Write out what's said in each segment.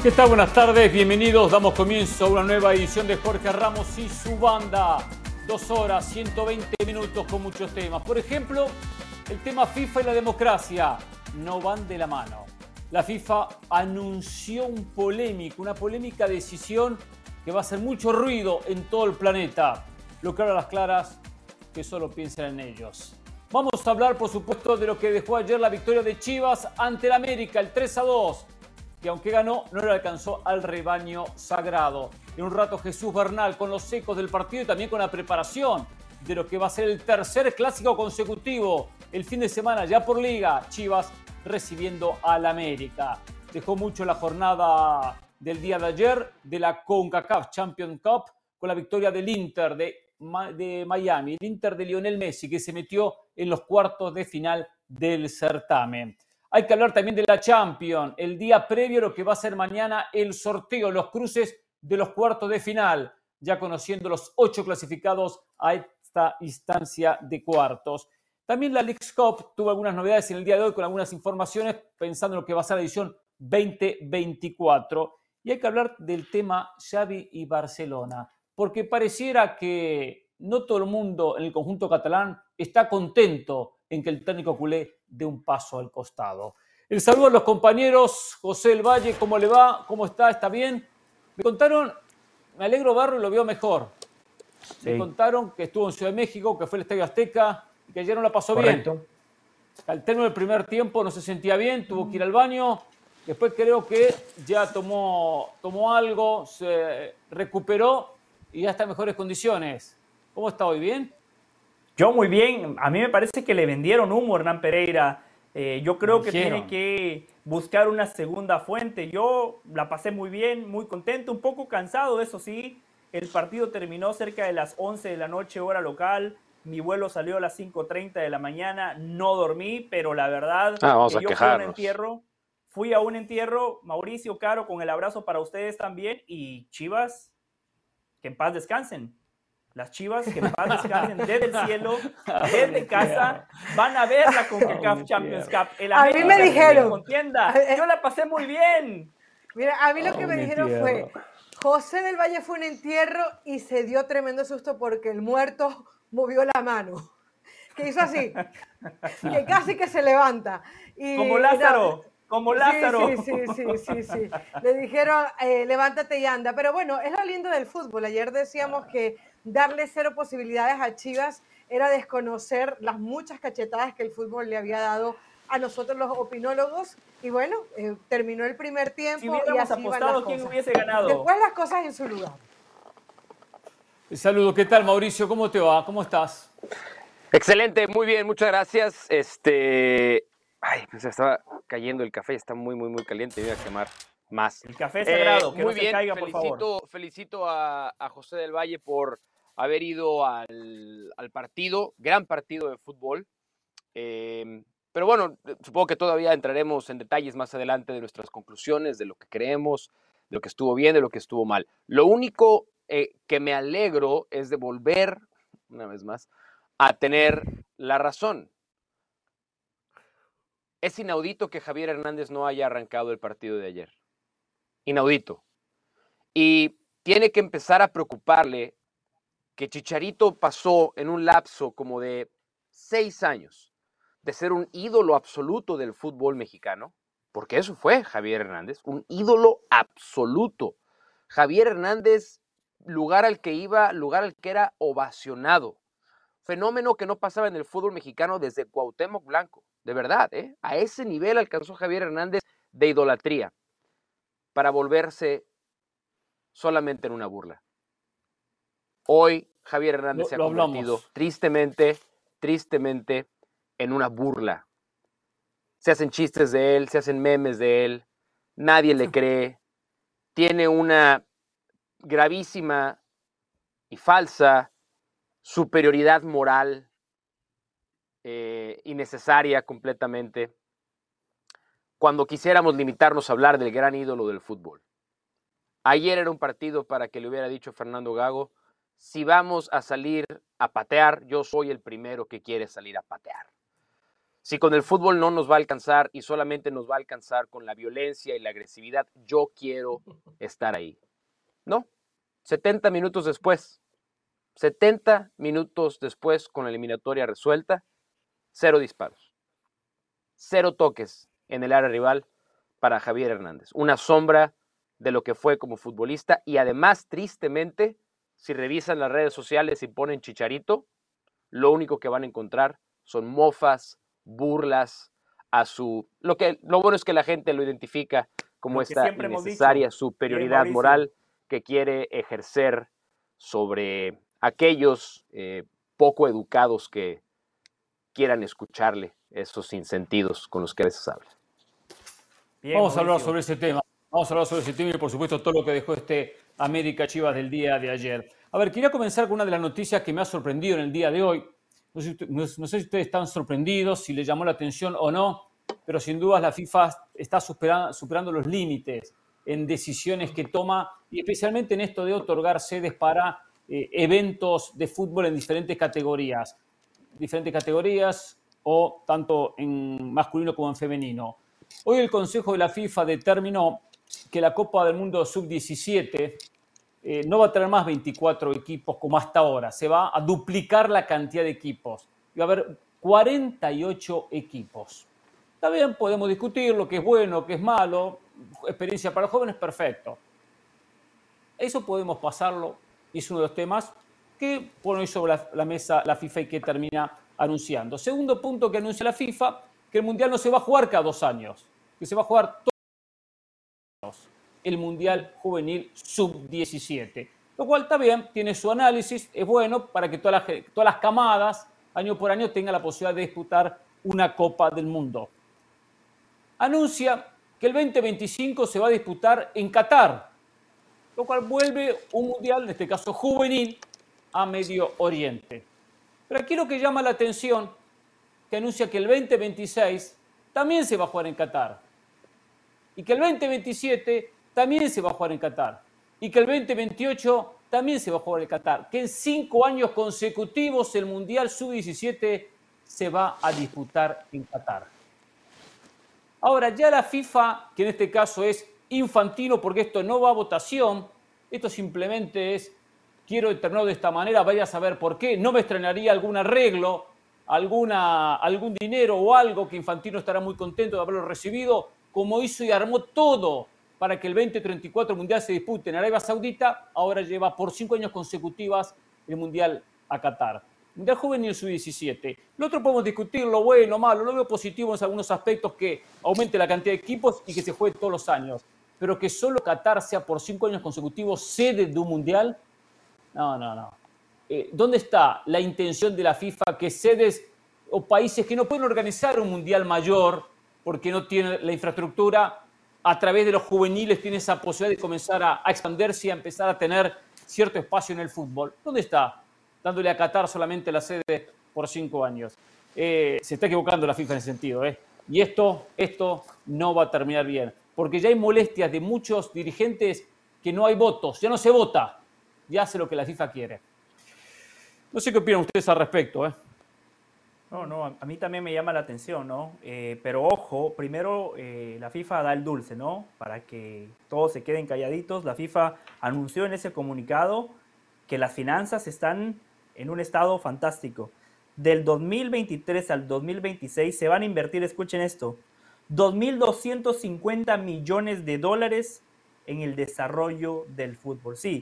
¿Qué tal? Buenas tardes, bienvenidos. Damos comienzo a una nueva edición de Jorge Ramos y su banda. 2 horas, 120 minutos con muchos temas. Por ejemplo, el tema FIFA y la democracia no van de la mano. La FIFA anunció una polémica decisión que va a hacer mucho ruido en todo el planeta. Lo claro a las claras, que solo piensen en ellos. Vamos a hablar, por supuesto, de lo que dejó ayer la victoria de Chivas ante el América, el 3-2. Que aunque ganó, no le alcanzó al rebaño sagrado. En un rato Jesús Bernal con los ecos del partido y también con la preparación de lo que va a ser el tercer clásico consecutivo. El fin de semana ya por Liga, Chivas recibiendo al América. Dejó mucho la jornada del día de ayer de la CONCACAF Champions Cup con la victoria del Inter de Miami, el Inter de Lionel Messi, que se metió en los cuartos de final del certamen. Hay que hablar también de la Champions, el día previo a lo que va a ser mañana el sorteo, los cruces de los cuartos de final, ya conociendo los 8 clasificados a esta instancia de cuartos. También la Leagues Cup tuvo algunas novedades en el día de hoy con algunas informaciones pensando en lo que va a ser la edición 2024. Y hay que hablar del tema Xavi y Barcelona, porque pareciera que no todo el mundo en el conjunto catalán está contento en que el técnico culé dé un paso al costado. El saludo a los compañeros. José del Valle, ¿cómo le va? ¿Cómo está? ¿Está bien? Me contaron, me alegro Barro y lo vio mejor. Sí. Me contaron que estuvo en Ciudad de México, que fue al Estadio Azteca y que ayer no la pasó Correcto. bien. Al término del primer tiempo no se sentía bien, tuvo que ir al baño. Después creo que ya tomó algo, se recuperó y ya está en mejores condiciones. ¿Cómo está hoy? ¿Bien? Yo muy bien. A mí me parece que le vendieron humo a Hernán Pereira. Yo creo que tiene que buscar una segunda fuente. Yo la pasé muy bien, muy contento, un poco cansado, eso sí. El partido terminó cerca de las 11 de la noche, hora local. Mi vuelo salió a las 5:30 de la mañana. No dormí, pero la verdad vamos a yo quejarnos. Fui a un entierro, Mauricio, Caro, con el abrazo para ustedes también. Y Chivas, que en paz descansen. Las Chivas, que en paz descansen desde el cielo, desde casa, van a ver la CONCACAF Champions Cup. El a mí me dijeron, contienda. Yo la pasé muy bien. Mira, a mí lo que me dijeron fue, José del Valle fue un entierro y se dio tremendo susto porque el muerto movió la mano. Que hizo así, que casi que se levanta. Y, como Lázaro. Como Lázaro. Sí. Le dijeron, levántate y anda. Pero bueno, es lo lindo del fútbol. Ayer decíamos que darle 0 posibilidades a Chivas era desconocer las muchas cachetadas que el fútbol le había dado a nosotros los opinólogos. Y bueno, terminó el primer tiempo. Si hubiéramos apostado, ¿quién hubiese ganado? Después las cosas en su lugar. Saludos, ¿qué tal, Mauricio? ¿Cómo te va? ¿Cómo estás? Excelente, muy bien, muchas gracias. Ay, pues estaba cayendo el café, está muy caliente, me voy a quemar más. El café es sagrado, que muy no bien, se caiga, por favor. Felicito a José del Valle por haber ido al partido, gran partido de fútbol. Pero bueno, supongo que todavía entraremos en detalles más adelante de nuestras conclusiones, de lo que creemos, de lo que estuvo bien, de lo que estuvo mal. Lo único que me alegro es de volver, una vez más, a tener la razón. Es inaudito que Javier Hernández no haya arrancado el partido de ayer. Inaudito. Y tiene que empezar a preocuparle que Chicharito pasó en un lapso como de 6 años de ser un ídolo absoluto del fútbol mexicano, porque eso fue Javier Hernández, un ídolo absoluto. Javier Hernández, lugar al que iba, lugar al que era ovacionado. Fenómeno que no pasaba en el fútbol mexicano desde Cuauhtémoc Blanco. De verdad, a ese nivel alcanzó Javier Hernández de idolatría para volverse solamente en una burla. Hoy Javier Hernández se ha convertido tristemente en una burla. Se hacen chistes de él, se hacen memes de él, nadie le cree, tiene una gravísima y falsa superioridad moral innecesaria completamente, cuando quisiéramos limitarnos a hablar del gran ídolo del fútbol. Ayer era un partido para que le hubiera dicho Fernando Gago, si vamos a salir a patear, yo soy el primero que quiere salir a patear. Si con el fútbol no nos va a alcanzar y solamente nos va a alcanzar con la violencia y la agresividad, yo quiero estar ahí. No, 70 minutos después, con la eliminatoria resuelta, 0 disparos, 0 toques en el área rival para Javier Hernández. Una sombra de lo que fue como futbolista y además, tristemente, si revisan las redes sociales y ponen Chicharito, lo único que van a encontrar son mofas, burlas a su... Lo bueno es que la gente lo identifica como esta innecesaria superioridad moral que quiere ejercer sobre aquellos poco educados que quieran escucharle esos sinsentidos con los que a veces habla. Bien, vamos a hablar sobre ese tema. Vamos a hablar sobre ese tema y, por supuesto, todo lo que dejó este América Chivas del día de ayer. A ver, quería comenzar con una de las noticias que me ha sorprendido en el día de hoy. No sé si ustedes están sorprendidos, si les llamó la atención o no, pero sin duda la FIFA está superando los límites en decisiones que toma, y especialmente en esto de otorgar sedes para eventos de fútbol en diferentes categorías o tanto en masculino como en femenino. Hoy el Consejo de la FIFA determinó que la Copa del Mundo Sub-17 no va a tener más 24 equipos como hasta ahora. Se va a duplicar la cantidad de equipos. Va a haber 48 equipos. Está bien, podemos discutir lo que es bueno, que es malo. Experiencia para los jóvenes, perfecto. Eso podemos pasarlo. Y es uno de los temas que pone hoy sobre la mesa la FIFA y que termina anunciando. Segundo punto que anuncia la FIFA, que el Mundial no se va a jugar cada 2 años, que se va a jugar todos los años. El Mundial Juvenil Sub-17. Lo cual está bien, tiene su análisis, es bueno para que todas las camadas, año por año, tengan la posibilidad de disputar una Copa del Mundo. Anuncia que el 2025 se va a disputar en Qatar, lo cual vuelve un Mundial, en este caso juvenil, a Medio Oriente. Pero aquí lo que llama la atención, que anuncia que el 2026 también se va a jugar en Qatar, y que el 2027 también se va a jugar en Qatar, y que el 2028 también se va a jugar en Qatar, que en 5 años consecutivos el Mundial Sub-17 se va a disputar en Qatar. Ahora, ya la FIFA, que en este caso es Infantino, porque esto no va a votación, esto simplemente es, quiero determinarlo de esta manera, vaya a saber por qué, no me extrañaría algún arreglo, algún dinero o algo que Infantino estará muy contento de haberlo recibido, como hizo y armó todo para que el 2034 Mundial se dispute en Arabia Saudita, ahora lleva por 5 años consecutivas el Mundial a Qatar. Mundial Juvenil Sub-17. Lo otro podemos discutir, lo bueno, malo, lo veo positivo en algunos aspectos, que aumente la cantidad de equipos y que se juegue todos los años. Pero que solo Qatar sea por 5 años consecutivos sede de un Mundial, no. ¿Dónde está la intención de la FIFA que sedes o países que no pueden organizar un Mundial mayor porque no tienen la infraestructura, a través de los juveniles tiene esa posibilidad de comenzar a expandirse y a empezar a tener cierto espacio en el fútbol? ¿Dónde está? Dándole a Qatar solamente la sede por 5 años. Se está equivocando la FIFA en ese sentido. Y esto no va a terminar bien. Porque ya hay molestias de muchos dirigentes que no hay votos. Ya no se vota. Ya hace lo que la FIFA quiere. No sé qué opinan ustedes al respecto. No, a mí también me llama la atención, ¿no? Pero ojo, primero la FIFA da el dulce, ¿no? Para que todos se queden calladitos. La FIFA anunció en ese comunicado que las finanzas están en un estado fantástico. Del 2023 al 2026 se van a invertir, escuchen esto, 2.250 millones de dólares en el desarrollo del fútbol. Sí,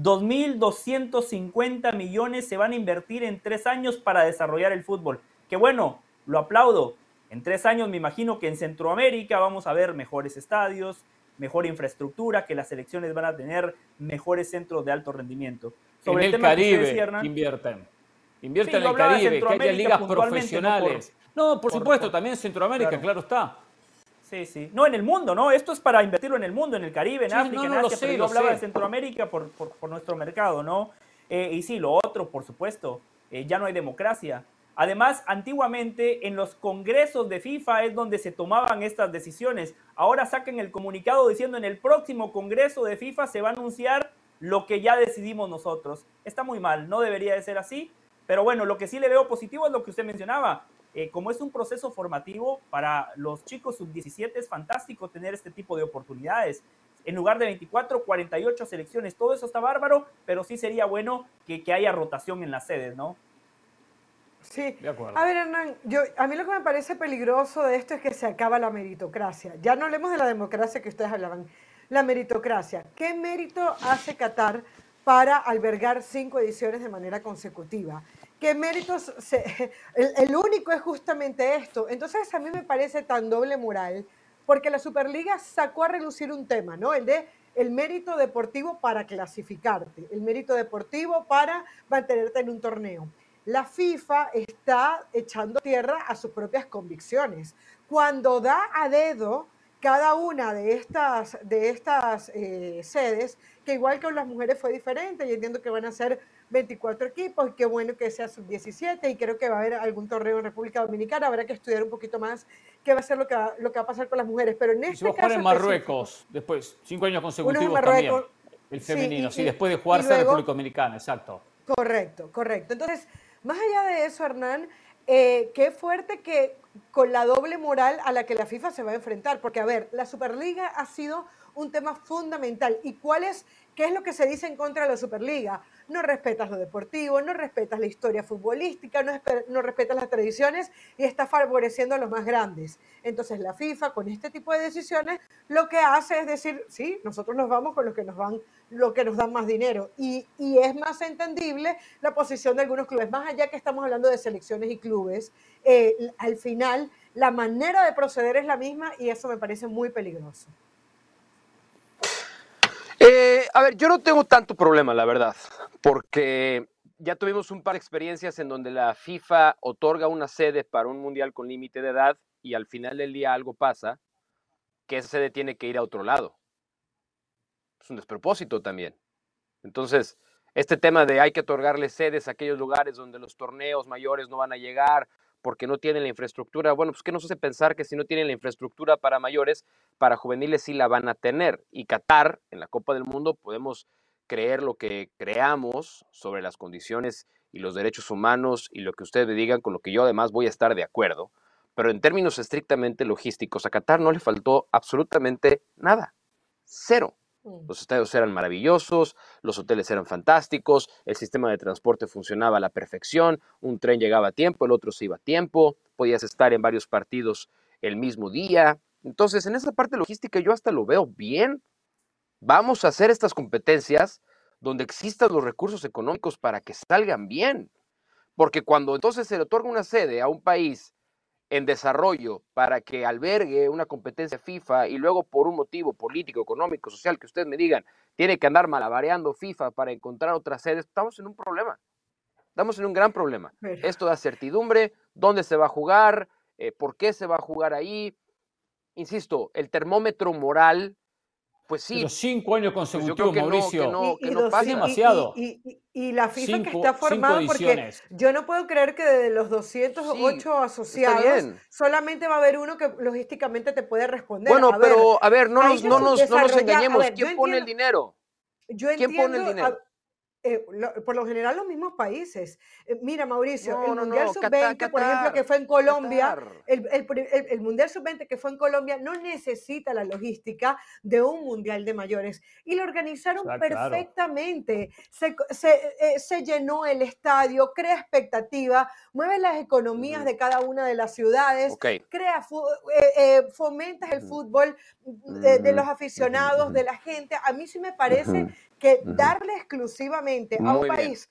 2.250 millones se van a invertir en 3 años para desarrollar el fútbol. Que bueno, lo aplaudo. En 3 años me imagino que en Centroamérica vamos a ver mejores estadios, mejor infraestructura, que las selecciones van a tener mejores centros de alto rendimiento. Sobre en el Caribe invierten en el Caribe, que haya ligas profesionales. No, por supuesto, también en Centroamérica, claro está. Sí. No, en el mundo, ¿no? Esto es para invertirlo en el mundo, en el Caribe, en África, en Asia, pero yo hablaba de Centroamérica por nuestro mercado, ¿no? Y sí, lo otro, por supuesto, ya no hay democracia. Además, antiguamente en los congresos de FIFA es donde se tomaban estas decisiones. Ahora sacan el comunicado diciendo en el próximo congreso de FIFA se va a anunciar lo que ya decidimos nosotros. Está muy mal, no debería de ser así. Pero bueno, lo que sí le veo positivo es lo que usted mencionaba. Como es un proceso formativo para los chicos sub-17, es fantástico tener este tipo de oportunidades. En lugar de 24, 48 selecciones, todo eso está bárbaro, pero sí sería bueno que haya rotación en las sedes, ¿no? Sí, De acuerdo. a ver, Hernán, a mí lo que me parece peligroso de esto es que se acaba la meritocracia. Ya no hablemos de la democracia que ustedes hablaban. La meritocracia. ¿Qué mérito hace Qatar para albergar 5 ediciones de manera consecutiva? ¿Qué méritos? El único es justamente esto. Entonces a mí me parece tan doble moral, porque la Superliga sacó a relucir un tema, ¿no? El de el mérito deportivo para clasificarte, el mérito deportivo para mantenerte en un torneo. La FIFA está echando tierra a sus propias convicciones. Cuando da a dedo cada una de estas sedes, que igual que con las mujeres fue diferente, y entiendo que van a ser 24 equipos, y qué bueno que sea sub-17, y creo que va a haber algún torneo en República Dominicana, habrá que estudiar un poquito más qué va a ser lo que va a pasar con las mujeres, pero en Y se va este a jugar caso en Marruecos después, 5 años uno es en consecutivos también, Marruecos, el femenino, sí, y después de y jugarse a luego República Dominicana, exacto. correcto, correcto. Entonces, más allá de eso, Hernán, qué fuerte que con la doble moral a la que la FIFA se va a enfrentar, porque a ver, la Superliga ha sido un tema fundamental. ¿Y qué es lo que se dice en contra de la Superliga? No respetas lo deportivo, no respetas la historia futbolística, no respetas las tradiciones y está favoreciendo a los más grandes. Entonces la FIFA con este tipo de decisiones lo que hace es decir, sí, nosotros nos vamos con lo que nos dan más dinero. Y es más entendible la posición de algunos clubes, más allá que estamos hablando de selecciones y clubes, al final la manera de proceder es la misma y eso me parece muy peligroso. A ver, yo no tengo tanto problema, la verdad, porque ya tuvimos un par de experiencias en donde la FIFA otorga una sede para un mundial con límite de edad y al final del día algo pasa, que esa sede tiene que ir a otro lado. Es un despropósito también. Entonces, este tema de hay que otorgarle sedes a aquellos lugares donde los torneos mayores no van a llegar porque no tienen la infraestructura, bueno, pues ¿qué nos hace pensar que si no tienen la infraestructura para mayores, para juveniles sí la van a tener? Y Qatar, en la Copa del Mundo, podemos creer lo que creamos sobre las condiciones y los derechos humanos y lo que ustedes me digan, con lo que yo además voy a estar de acuerdo, pero en términos estrictamente logísticos, a Qatar no le faltó absolutamente nada, cero. Los estadios eran maravillosos, los hoteles eran fantásticos, el sistema de transporte funcionaba a la perfección, un tren llegaba a tiempo, el otro se iba a tiempo, podías estar en varios partidos el mismo día. Entonces, en esa parte logística yo hasta lo veo bien. Vamos a hacer estas competencias donde existan los recursos económicos para que salgan bien. Porque cuando entonces se le otorga una sede a un país en desarrollo para que albergue una competencia FIFA y luego por un motivo político, económico, social, que ustedes me digan, tiene que andar malabareando FIFA para encontrar otras sedes, estamos en un problema. Estamos en un gran problema. Pero, Esto da certidumbre, dónde se va a jugar, por qué se va a jugar ahí. Insisto, el termómetro moral, pues sí, Pero 5 años pues yo consecutivos, creo Mauricio, que no es pasa. demasiado. y la FIFA que 5 está formada, porque ediciones. yo no puedo creer que de los Sí, 208 está asociados bien. solamente va a haber uno que logísticamente te puede responder. Bueno, A ver, pero a ver, no países nos subdesarrollados. A engañemos. ver, ¿Quién pone el dinero? yo ¿Quién pone el entiendo, dinero? por lo general los mismos países. Mira, Mauricio, el No, Mundial Sub-20, por ejemplo, que fue en Colombia, Qatar. el Mundial Sub-20 que fue en Colombia no necesita la logística de un Mundial de mayores. Y lo organizaron Ah, claro. perfectamente. Se llenó el estadio, crea expectativa, mueve las economías de cada una de las ciudades, Ok. fomentas el fútbol de los aficionados, de la gente. A mí sí me parece que darle exclusivamente a un Muy bien. país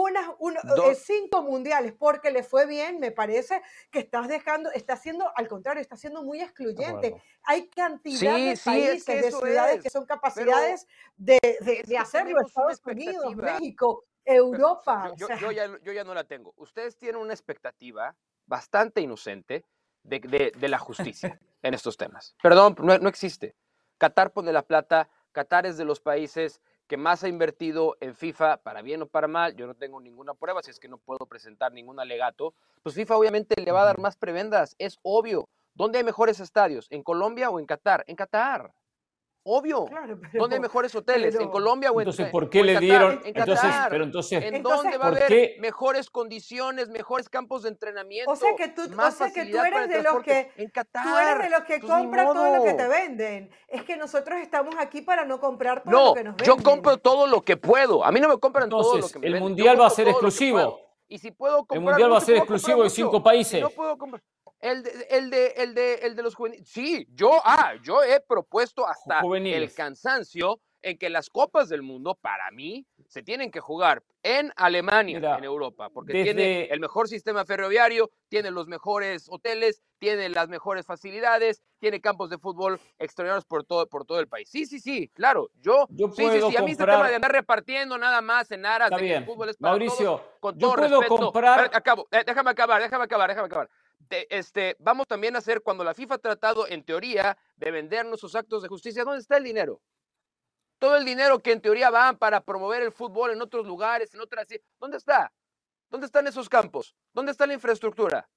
5 mundiales porque le fue bien, me parece que está haciendo, al contrario, está siendo muy De excluyente. acuerdo. Hay cantidad Sí, de sí, es países, que de eso ciudades que es. son Pero capacidades es de que hacerlo. tenemos una Estados Unidos, expectativa. México, Pero, Europa. yo ya no la tengo. Ustedes tienen una expectativa bastante inocente de la justicia en estos temas. Perdón, no existe. Qatar pone la plata. Qatar es de los países que más ha invertido en FIFA, para bien o para mal. Yo no tengo ninguna prueba, si es que no puedo presentar ningún alegato. Pues FIFA obviamente le va a dar más prebendas, es obvio. ¿Dónde hay mejores estadios? ¿En Colombia o en Qatar? En Qatar. Obvio. Claro, ¿Dónde hay mejores hoteles? ¿En Colombia o en Entonces, ¿por qué le Qatar? dieron? En Qatar. Entonces, ¿En dónde va a ¿por haber qué? mejores condiciones, mejores campos de entrenamiento? O sea que tú eres de los que en Qatar. tú eres de los que Pues, ni compra todo lo que modo. te venden. Es que nosotros estamos aquí para no comprar todo No, lo que nos venden. yo compro todo lo que puedo. A mí no me compran todo lo Entonces, que me el venden. Yo mundial va a compro ser todo lo que exclusivo. puedo. Y si puedo comprar El mundial va a mucho, ser puedo comprar exclusivo de mucho. 5 países. Si no puedo comprar. El de los juveniles. Sí, yo he propuesto hasta Juveniles. el cansancio en que las copas del mundo, para mí, se tienen que jugar en Alemania, Mira, en Europa, porque desde- tiene el mejor sistema ferroviario, tiene los mejores hoteles, tiene las mejores facilidades, tiene campos de fútbol extraordinarios por todo el país. Sí, claro. Yo Sí, puedo a mí este comprar- tema de andar repartiendo nada más en aras Está de que bien. el fútbol es para Mauricio, todos, con yo todo puedo respeto. comprar- Acabo, déjame acabar. Vamos también a hacer, cuando la FIFA ha tratado, en teoría, de vendernos sus actos de justicia, ¿dónde está el dinero? Todo el dinero que en teoría van para promover el fútbol en otros lugares, en otras... ¿Dónde está? ¿Dónde están esos campos? ¿Dónde está la infraestructura?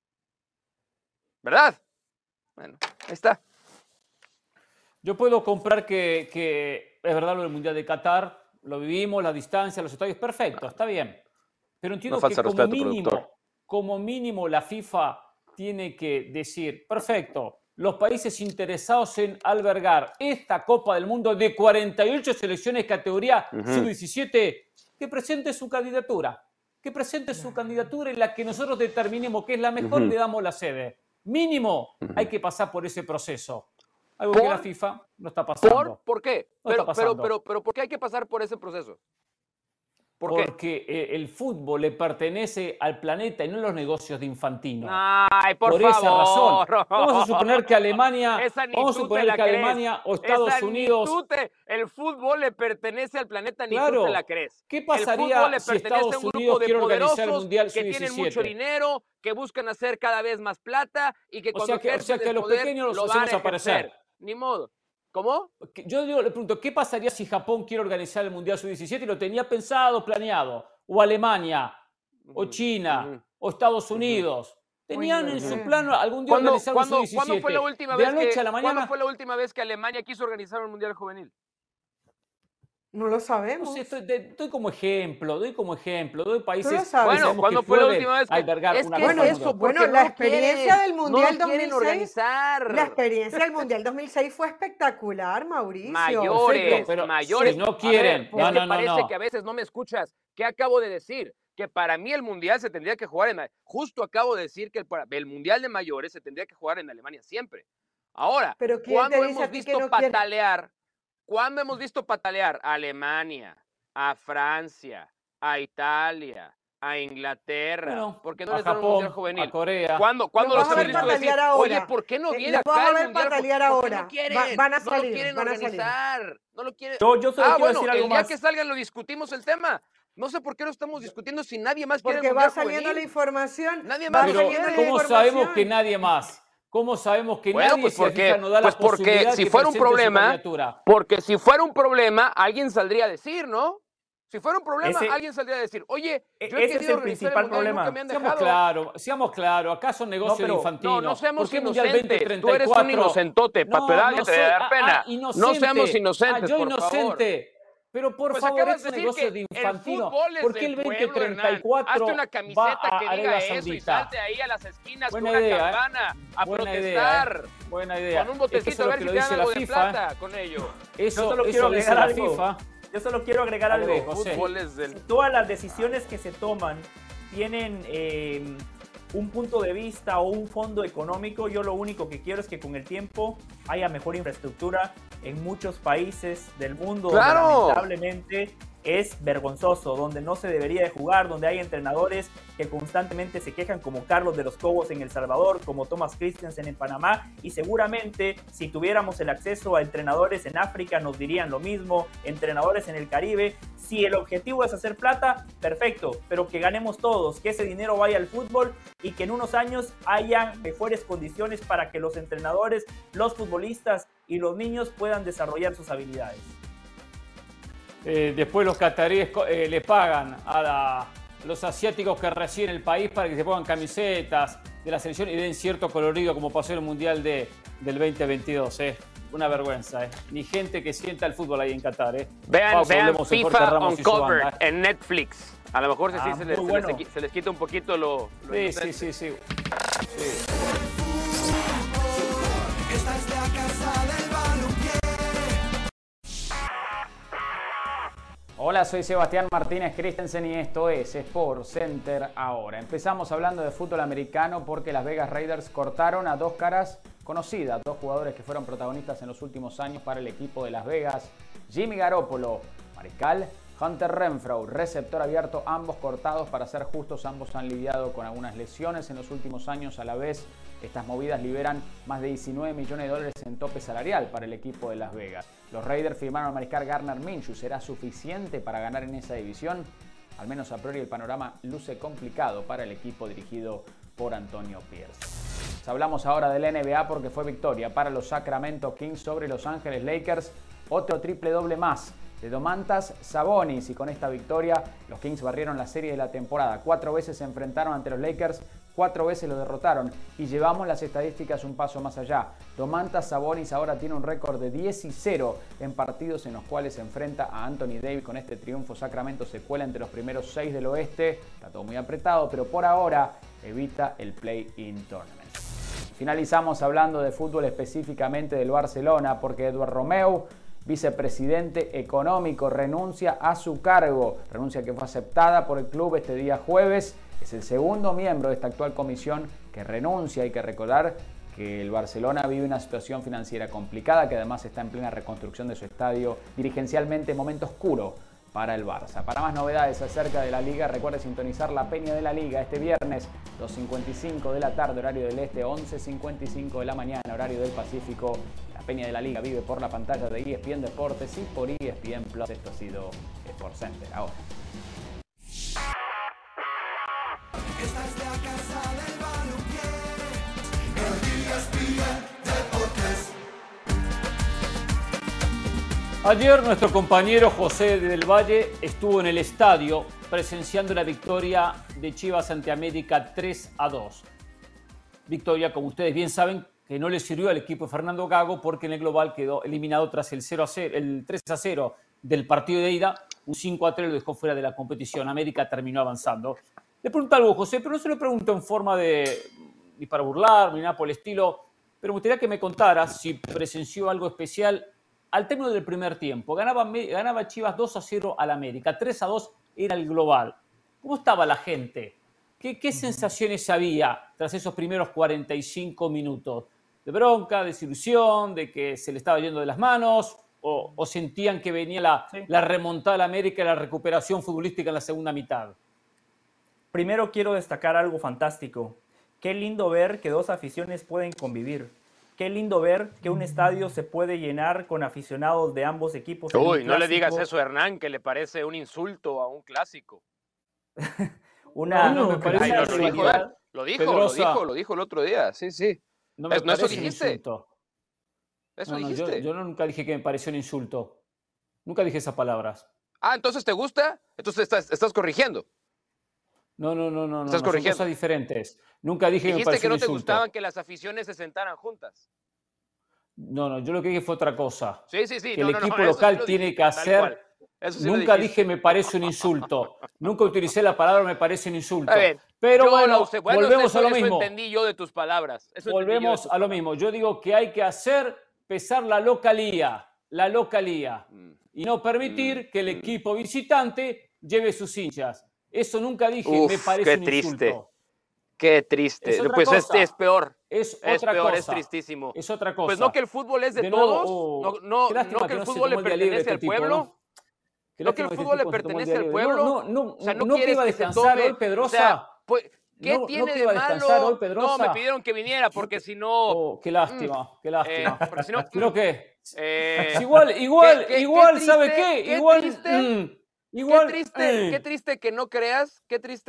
¿Verdad? Bueno, ahí está. Yo puedo comprar que es verdad lo del Mundial de Qatar, lo vivimos, la distancia, los estadios, perfecto, está bien. Pero entiendo No falta que respeto, productor. como mínimo la FIFA tiene que decir, perfecto, los países interesados en albergar esta Copa del Mundo de 48 selecciones categoría sub-17, que presente su candidatura. Que presente su candidatura en la que nosotros determinemos que es la mejor, le damos la sede. Mínimo hay que pasar por ese proceso. Algo que la FIFA no está pasando. ¿Por qué? No está pasando. Pero ¿por qué hay que pasar por ese proceso? ¿Por qué? Porque el fútbol le pertenece al planeta y no a los negocios de Infantino. Ay, por esa favor. razón. Vamos a suponer que Alemania, Esa ni vamos a tú te suponer la que crees. Alemania o Estados Esa Unidos. el fútbol le pertenece al planeta, ni Claro. tú te la crees. ¿Qué El pasaría fútbol le si pertenece Estados a un Unidos grupo de quiere organizar el poderosos Mundial que tienen Sub-17? mucho dinero, que buscan hacer cada vez más plata y que O cuando sea que ejercen a el los poder pequeños los lo van a hacemos aparecer. ejercer. Ni modo. ¿Cómo? Yo le pregunto, ¿qué pasaría si Japón quiere organizar el Mundial Sub-17 y lo tenía pensado, planeado? O Alemania, o China, o Estados Unidos. ¿Tenían en su plano algún día organizar un Sub-17? ¿Cuándo fue la última ¿De vez la noche a la ¿Cuándo mañana? fue la última vez que Alemania quiso organizar un mundial juvenil? No lo sabemos. No sé, doy como ejemplo, doy países Tú lo que sabes. Bueno, sabemos ¿cuándo que fue la pueden última vez que albergar es una que Copa es del eso? Mundo? Porque Bueno, no la lo experiencia quieren, del Mundial no lo quieren 2006, organizar. La experiencia del Mundial 2006 fue espectacular, Mauricio. Mayores, Perfecto, pero mayores. si no quieren, A ver, no, que no, parece no. que a veces no me escuchas. ¿Qué acabo de decir? Que para mí el Mundial se tendría que jugar en... Justo acabo de decir que el Mundial de mayores se tendría que jugar en Alemania siempre. Ahora, Pero ¿quién ¿cuándo te dice hemos a ti que visto no quiere? patalear? ¿Cuándo hemos visto patalear a Alemania, a Francia, a Italia, a Inglaterra? Bueno, ¿Por qué no a les dan un Japón, Mundial juvenil? a Corea. ¿Cuándo Lo los vas a ver hemos visto decir, patalear ahora. oye, ¿por qué no viene Lo vas acá a el ver Mundial? patalear ¿Por qué ahora. no quieren? Van a No salir, lo quieren van a salir. organizar. No lo quieren. Yo solo quiero Bueno, decir algo el día más. que salgan lo discutimos el tema. No sé por qué lo estamos discutiendo si nadie más quiere el Porque Mundial va saliendo la juvenil. información. Nadie va más lo Pero, saliendo la quiere. ¿cómo sabemos información. que nadie más? ¿Cómo sabemos que Bueno, nadie pues si la porque, FIFA no da la porque posibilidad si que fuera un presente su problema, candidatura? porque si fuera un problema, alguien saldría a decir, ¿no? Si fuera un problema, Ese- alguien saldría a decir, oye, yo he ese es querido el organizar principal el mundial y nunca problema. me han Seamos claros, acá son negocios No, pero- infantinos. No seamos ¿Por qué Mundial inocentes. 2034? Tú eres un inocentote. Para tu edad ya te debe dar pena. Inocente. No seamos inocentes, yo por favor. inocente. Pero por Pues favor, acabas es de un decir negocio que de el infantino. fútbol es ¿Por qué del el pueblo, 2034 Hernán. Hazte una va camiseta a que diga Arabia eso y Saudita? salte ahí a las esquinas Buena con una idea, campana a Buena protestar. idea, Buena idea. Con un Es que botecito eso a es ver lo si que te dan dice algo la de FIFA. plata con ello. Yo Eso solo quiero eso dice agregar la algo. FIFA. Yo solo quiero agregar A ver, algo. José. Fútbol es del... Todas las decisiones que se toman tienen un punto de vista o un fondo económico. Yo lo único que quiero es que con el tiempo haya mejor infraestructura en muchos países del mundo. ¡Claro! Donde lamentablemente es vergonzoso, donde no se debería de jugar, donde hay entrenadores que constantemente se quejan, como Carlos de los Cobos en El Salvador, como Thomas Christensen en Panamá, y seguramente si tuviéramos el acceso a entrenadores en África nos dirían lo mismo, entrenadores en el Caribe. Si el objetivo es hacer plata, perfecto, pero que ganemos todos, que ese dinero vaya al fútbol y que en unos años hayan mejores condiciones para que los entrenadores, los futbolistas y los niños puedan desarrollar sus habilidades. Después los cataríes le pagan a los asiáticos que residen en el país para que se pongan camisetas de la selección y den cierto colorido como pasó en el Mundial del 2022. una vergüenza, ¿eh? Ni gente que sienta el fútbol ahí en Qatar, ¿eh? Vean FIFA Ramos Uncovered en Netflix. A lo mejor se les quita un poquito lo sí. inocente. Sí. Esta es la casa del balompié. Hola, soy Sebastián Martínez Christensen y esto es Sport Center ahora. Empezamos hablando de fútbol americano porque Las Vegas Raiders cortaron a dos caras conocidas, dos jugadores que fueron protagonistas en los últimos años para el equipo de Las Vegas. Jimmy Garoppolo, mariscal, Hunter Renfrow, receptor abierto, ambos cortados. Para ser justos, ambos han lidiado con algunas lesiones en los últimos años. A la vez, estas movidas liberan más de 19 millones de dólares en tope salarial para el equipo de Las Vegas. Los Raiders firmaron al mariscal Gardner Minshew. ¿Será suficiente para ganar en esa división? Al menos a priori el panorama luce complicado para el equipo dirigido por Antonio Pierce. Hablamos ahora del NBA porque fue victoria para los Sacramento Kings sobre Los Ángeles Lakers. Otro triple doble más de Domantas Sabonis, y con esta victoria los Kings barrieron la serie de la temporada. 4 veces se enfrentaron ante los Lakers, 4 veces lo derrotaron, y llevamos las estadísticas un paso más allá. Domantas Sabonis ahora tiene un récord de 10-0 en partidos en los cuales se enfrenta a Anthony Davis. Con este triunfo, Sacramento se cuela entre los primeros 6 del oeste. Está todo muy apretado, pero por ahora evita el play-in tournament. Finalizamos hablando de fútbol, específicamente del Barcelona, porque Eduard Romeu, vicepresidente económico, renuncia a su cargo. Renuncia que fue aceptada por el club este día jueves. Es el segundo miembro de esta actual comisión que renuncia. Hay que recordar que el Barcelona vive una situación financiera complicada, que además está en plena reconstrucción de su estadio, dirigencialmente momento oscuro para el Barça. Para más novedades acerca de la Liga, recuerde sintonizar La Peña de la Liga este viernes, 2:55 de la tarde, horario del Este, 11:55 de la mañana, horario del Pacífico. La Peña de la Liga vive por la pantalla de ESPN Deportes y por ESPN Plus. Esto ha sido Sport Center ahora. Esta es la casa del balompié. El ESPN Deportes. Ayer nuestro compañero José del Valle estuvo en el estadio presenciando la victoria de Chivas ante América 3-2. Victoria, como ustedes bien saben, que no le sirvió al equipo de Fernando Gago porque en el global quedó eliminado tras el 3-0 del partido de ida. Un 5-3 lo dejó fuera de la competición. América terminó avanzando. Le pregunto algo, José, pero no se lo pregunto en forma de ni para burlar ni nada por el estilo, pero me gustaría que me contaras si presenció algo especial al término del primer tiempo. Ganaba Chivas 2-0 al América, 3-2 era el global. ¿Cómo estaba la gente? ¿Qué sensaciones había tras esos primeros 45 minutos? ¿De bronca, desilusión, de que se le estaba yendo de las manos? ¿O sentían que venía la remontada al América y la recuperación futbolística en la segunda mitad? Primero quiero destacar algo fantástico. Qué lindo ver que dos aficiones pueden convivir. Qué lindo ver que un estadio se puede llenar con aficionados de ambos equipos. Uy, no le digas eso a Hernán, que le parece un insulto a un clásico. No me parece lo dijo el otro día, sí. No me eso parece dijiste. un insulto. Eso dijiste. Yo nunca dije que me pareció un insulto. Nunca dije esas palabras. Ah, ¿entonces te gusta? Entonces estás corrigiendo. No. Estás corrigiendo. Son cosas diferentes. Nunca dije que me Dijiste pareció que no un te insulto. gustaban que las aficiones se sentaran juntas. No, yo lo que dije fue otra cosa. Sí. Que el equipo local tiene que hacer... Nunca dije me parece un insulto. Nunca utilicé la palabra me parece un insulto. Pero volvemos a lo mismo. Eso entendí yo de tus palabras. Volvemos a lo mismo. Yo digo que hay que hacer pesar la localía. Y no permitir que el equipo visitante lleve sus hinchas. Eso nunca dije, me parece un insulto. Qué triste. Es peor. Es otra cosa. Es tristísimo. Es otra cosa. Pues no que el fútbol es de todos. No que el fútbol le pertenece al pueblo. No que el fútbol le pertenece al pueblo. O sea, no que iba a descansar hoy Pedrosa. O sea, pues, ¿qué tiene de malo? Hoy, Pedrosa? No, me pidieron que viniera porque si no... qué lástima. Porque si no... ¿Pero qué? Igual, ¿sabe qué? Igual. Qué triste que no creas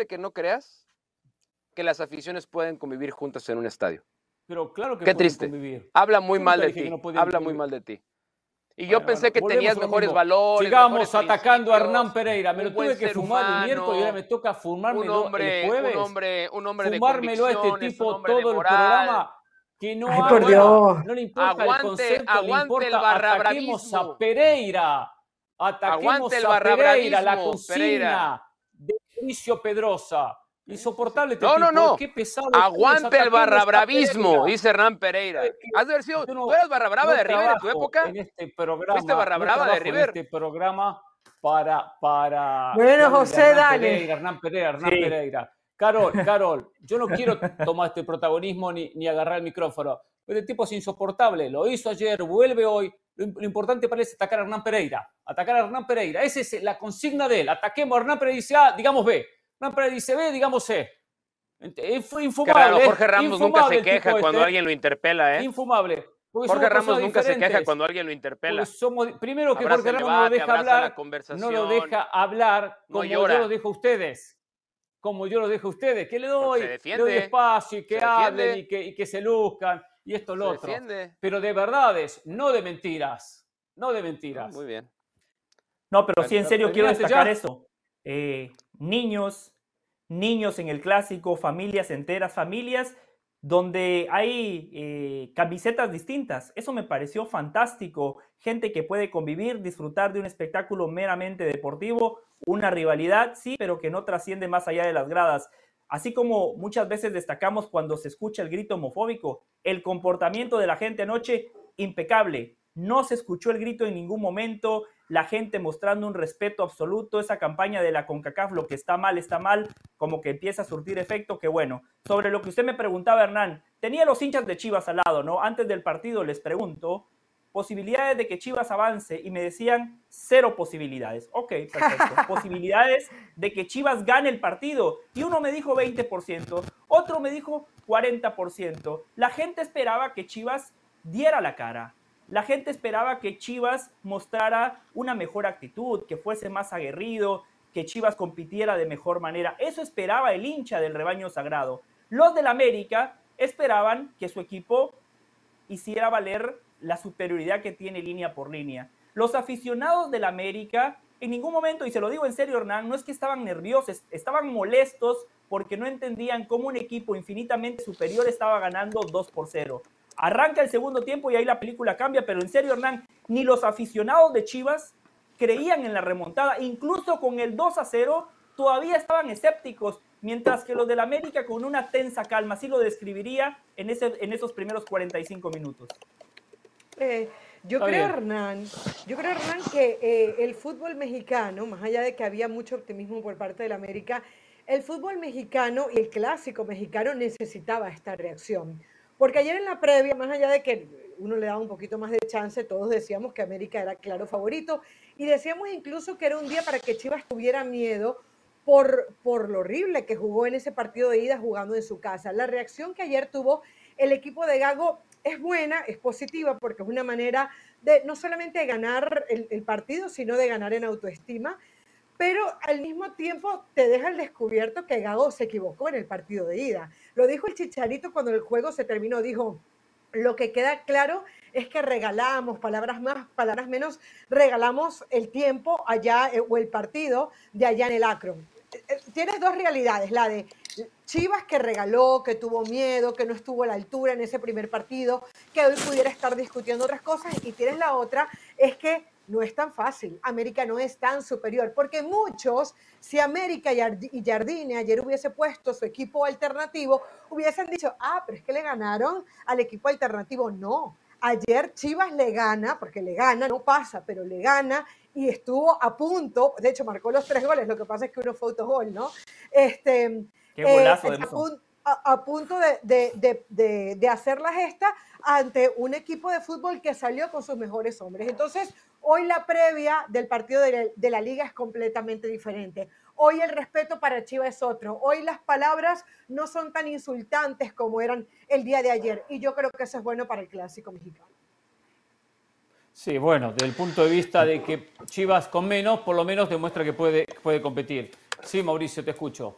que las aficiones pueden convivir juntas en un estadio. Pero claro que qué pueden triste. Convivir. Habla muy mal de ti. Y yo pensé que tenías mejores valores. Sigamos atacando a Hernán Pereira. Me lo tuve que fumar el miércoles y ahora me toca fumármelo el jueves. Un hombre de fumármelo a este convicciones, tipo un hombre todo de el moral. programa. que no Ay, por habla, Dios. no le importa el concepto, le aguante importa el ataquemos barrabravismo. a Pereira, ataquemos Aguante el a Pereira, la barrabravismo, consigna Pereira. de Mauricio Pedrosa. Insoportable este No, tipo, no. qué pesado. Aguante el Ataquemos a barrabravismo, Pereira. dice Hernán Pereira. ¿Sabe qué? Has de haber sido, Yo ¿tú eras barrabrava de River en tu trabajo época? en este ¿Fuiste programa, barrabrava de River? para que Bueno, hablen de José, Hernán dale. Pereira, Hernán Sí. Pereira. Carol, yo no quiero tomar este protagonismo ni agarrar el micrófono, pero el tipo es insoportable, lo hizo ayer, vuelve hoy. Lo importante para él es atacar a Hernán Pereira. Esa es la consigna de él. Ataquemos a Hernán Pereira, dice A, digamos B. Hernán Pereira dice B, digamos C. Fue infumable. Claro, Jorge Ramos nunca se el tipo queja cuando alguien lo interpela, ¿eh? Infumable. Porque Jorge somos Ramos personas nunca se queja diferentes. cuando alguien lo interpela. Porque primero que Abraza Jorge el Ramos no lo debate, deja abraza la hablar, conversación. no lo deja hablar No como llora. yo lo dejo a ustedes. Como yo lo dejo a ustedes. Que le Se doy defiende. espacio y que Se hablen defiende. y que se luzcan y esto lo Se otro. defiende. Pero de verdades, no de mentiras. No de mentiras. Muy bien. No, pero sí, en serio quiero ¿Terminaste destacar ya? eso. Niños en el clásico, familias enteras, familias donde hay camisetas distintas. Eso me pareció fantástico. Gente que puede convivir, disfrutar de un espectáculo meramente deportivo, una rivalidad, sí, pero que no trasciende más allá de las gradas. Así como muchas veces destacamos cuando se escucha el grito homofóbico, el comportamiento de la gente anoche, impecable. No se escuchó el grito en ningún momento, la gente mostrando un respeto absoluto, esa campaña de la CONCACAF, lo que está mal, como que empieza a surtir efecto, que bueno. Sobre lo que usted me preguntaba, Hernán, tenía los hinchas de Chivas al lado, ¿no? Antes del partido les pregunto, posibilidades de que Chivas avance, y me decían 0 posibilidades. Ok, perfecto. Posibilidades de que Chivas gane el partido, y uno me dijo 20%, otro me dijo 40%. La gente esperaba que Chivas diera la cara. La gente esperaba que Chivas mostrara una mejor actitud, que fuese más aguerrido, que Chivas compitiera de mejor manera. Eso esperaba el hincha del rebaño sagrado. Los del América esperaban que su equipo hiciera valer la superioridad que tiene línea por línea. Los aficionados del América, en ningún momento, y se lo digo en serio, Hernán, no es que estaban nerviosos, estaban molestos porque no entendían cómo un equipo infinitamente superior estaba ganando 2-0. Arranca el segundo tiempo y ahí la película cambia, pero en serio, Hernán, ni los aficionados de Chivas creían en la remontada, incluso con el 2-0 todavía estaban escépticos, mientras que los del América con una tensa calma, así lo describiría en esos primeros 45 minutos. Yo creo, Hernán, que el fútbol mexicano, más allá de que había mucho optimismo por parte del América, el fútbol mexicano y el clásico mexicano necesitaba esta reacción. Porque ayer en la previa, más allá de que uno le daba un poquito más de chance, todos decíamos que América era claro favorito y decíamos incluso que era un día para que Chivas tuviera miedo por lo horrible que jugó en ese partido de ida jugando en su casa. La reacción que ayer tuvo el equipo de Gago es buena, es positiva, porque es una manera de no solamente de ganar el partido, sino de ganar en autoestima, pero al mismo tiempo te deja al descubierto que Gago se equivocó en el partido de ida. Lo dijo el Chicharito cuando el juego se terminó, dijo, lo que queda claro es que regalamos, palabras más, palabras menos, regalamos el tiempo allá o el partido de allá en el Akron. Tienes dos realidades, la de Chivas que regaló, que tuvo miedo, que no estuvo a la altura en ese primer partido, que hoy pudiera estar discutiendo otras cosas, y tienes la otra, es que no es tan fácil, América no es tan superior, porque muchos, si América y Jardine ayer hubiese puesto su equipo alternativo, hubiesen dicho, pero es que le ganaron al equipo alternativo. No, ayer Chivas le gana, porque le gana, no pasa, pero le gana, y estuvo a punto, de hecho marcó los 3 goles, lo que pasa es que uno fue autogol, ¿no? Qué golazo de a punto de hacer la gesta ante un equipo de fútbol que salió con sus mejores hombres. Entonces, hoy la previa del partido de la liga es completamente diferente. Hoy el respeto para Chivas es otro. Hoy las palabras no son tan insultantes como eran el día de ayer. Y yo creo que eso es bueno para el clásico mexicano. Sí, bueno, desde el punto de vista de que Chivas con menos, por lo menos demuestra que puede competir. Sí, Mauricio, te escucho.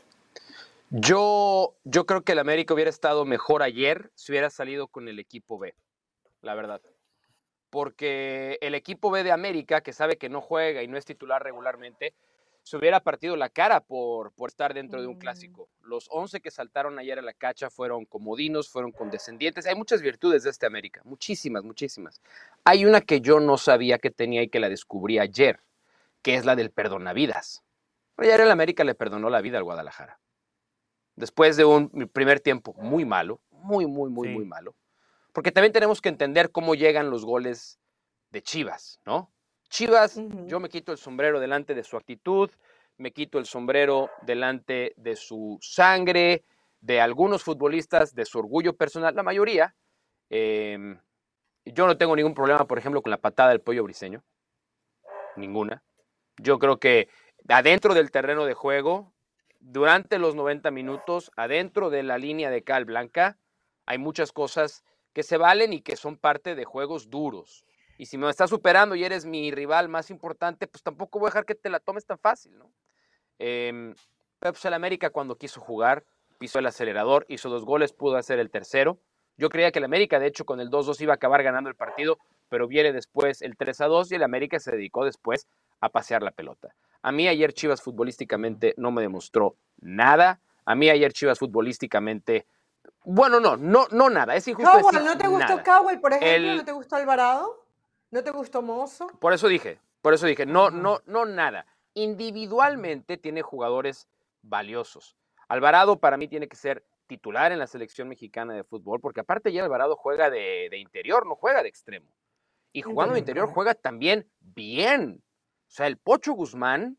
Yo creo que el América hubiera estado mejor ayer si hubiera salido con el equipo B, la verdad. Porque el equipo B de América, que sabe que no juega y no es titular regularmente, se hubiera partido la cara por estar dentro de un clásico. Los 11 que saltaron ayer a la cancha fueron comodinos, fueron condescendientes. Hay muchas virtudes de este América, muchísimas, muchísimas. Hay una que yo no sabía que tenía y que la descubrí ayer, que es la del perdonavidas. Ayer el América le perdonó la vida al Guadalajara. Después de un primer tiempo muy malo, muy malo. Porque también tenemos que entender cómo llegan los goles de Chivas, ¿no? Chivas, yo me quito el sombrero delante de su actitud, me quito el sombrero delante de su sangre, de algunos futbolistas, de su orgullo personal, la mayoría. Yo no tengo ningún problema, por ejemplo, con la patada del Pollo Briseño. Ninguna. Yo creo que adentro del terreno de juego, durante los 90 minutos, adentro de la línea de cal blanca, hay muchas cosas que se valen y que son parte de juegos duros. Y si me estás superando y eres mi rival más importante, pues tampoco voy a dejar que te la tomes tan fácil, ¿no? Pero pues el América cuando quiso jugar, pisó el acelerador, hizo 2 goles, pudo hacer el tercero. Yo creía que el América, de hecho, con el 2-2 iba a acabar ganando el partido, pero viene después el 3-2 y el América se dedicó después a pasear la pelota. A mí ayer Chivas futbolísticamente no me demostró nada. A mí ayer Chivas futbolísticamente... Bueno, no nada. Es injusto decir ¿No te gustó nada. Cowell, por ejemplo? ¿No te gustó Alvarado? ¿No te gustó Mozo? Por eso dije, no nada. Individualmente tiene jugadores valiosos. Alvarado para mí tiene que ser titular en la selección mexicana de fútbol, porque aparte ya Alvarado juega de interior, no juega de extremo. Y jugando de interior juega también bien. O sea, el Pocho Guzmán,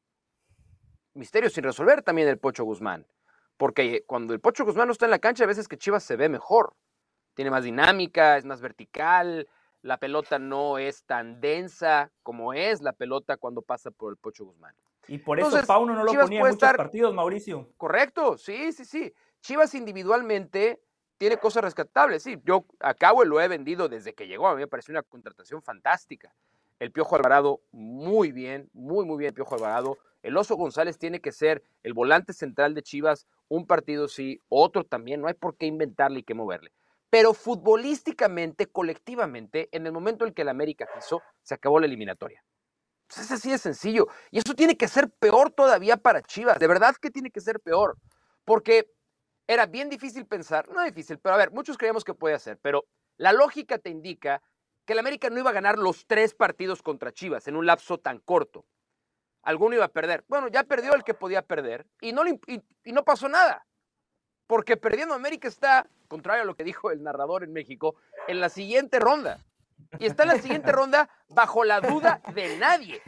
misterio sin resolver también el Pocho Guzmán. Porque cuando el Pocho Guzmán no está en la cancha, a veces que Chivas se ve mejor. Tiene más dinámica, es más vertical, la pelota no es tan densa como es la pelota cuando pasa por el Pocho Guzmán. Y por eso Pauno no lo ponía en muchos partidos, Mauricio. Correcto, sí. Chivas individualmente tiene cosas rescatables. Sí, yo a Cowell lo he vendido desde que llegó. A mí me pareció una contratación fantástica. El Piojo Alvarado, muy bien el Piojo Alvarado. El Oso González tiene que ser el volante central de Chivas, un partido sí, otro también. No hay por qué inventarle y qué moverle. Pero futbolísticamente, colectivamente, en el momento en que el América quiso, se acabó la eliminatoria. Pues es así de sencillo. Y eso tiene que ser peor todavía para Chivas. De verdad que tiene que ser peor. Porque era bien difícil pensar, no difícil, pero a ver, muchos creíamos que puede hacer, pero la lógica te indica que el América no iba a ganar los 3 partidos contra Chivas en un lapso tan corto. Alguno iba a perder. Bueno, ya perdió el que podía perder y no pasó nada. Porque perdiendo América está, contrario a lo que dijo el narrador en México, en la siguiente ronda. Y está en la siguiente ronda bajo la duda de nadie.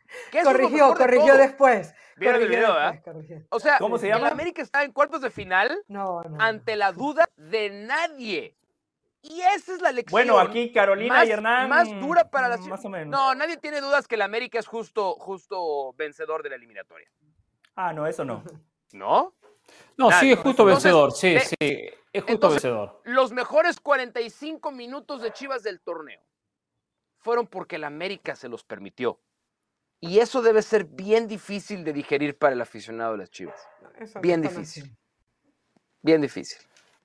Corrigió después. ¿Vieron el video, verdad? O sea, ¿cómo se llama? El América está en cuartos de final ante la duda de nadie. Y esa es la lección. Bueno, aquí Carolina y Hernán. Más dura para la más o menos. No, nadie tiene dudas que el América es justo vencedor de la eliminatoria. Ah, no, eso no. ¿No? No, sí, es justo vencedor. Sí, es justo vencedor. Los mejores 45 minutos de Chivas del torneo fueron porque el América se los permitió. Y eso debe ser bien difícil de digerir para el aficionado de las Chivas. Bien difícil. Bien difícil.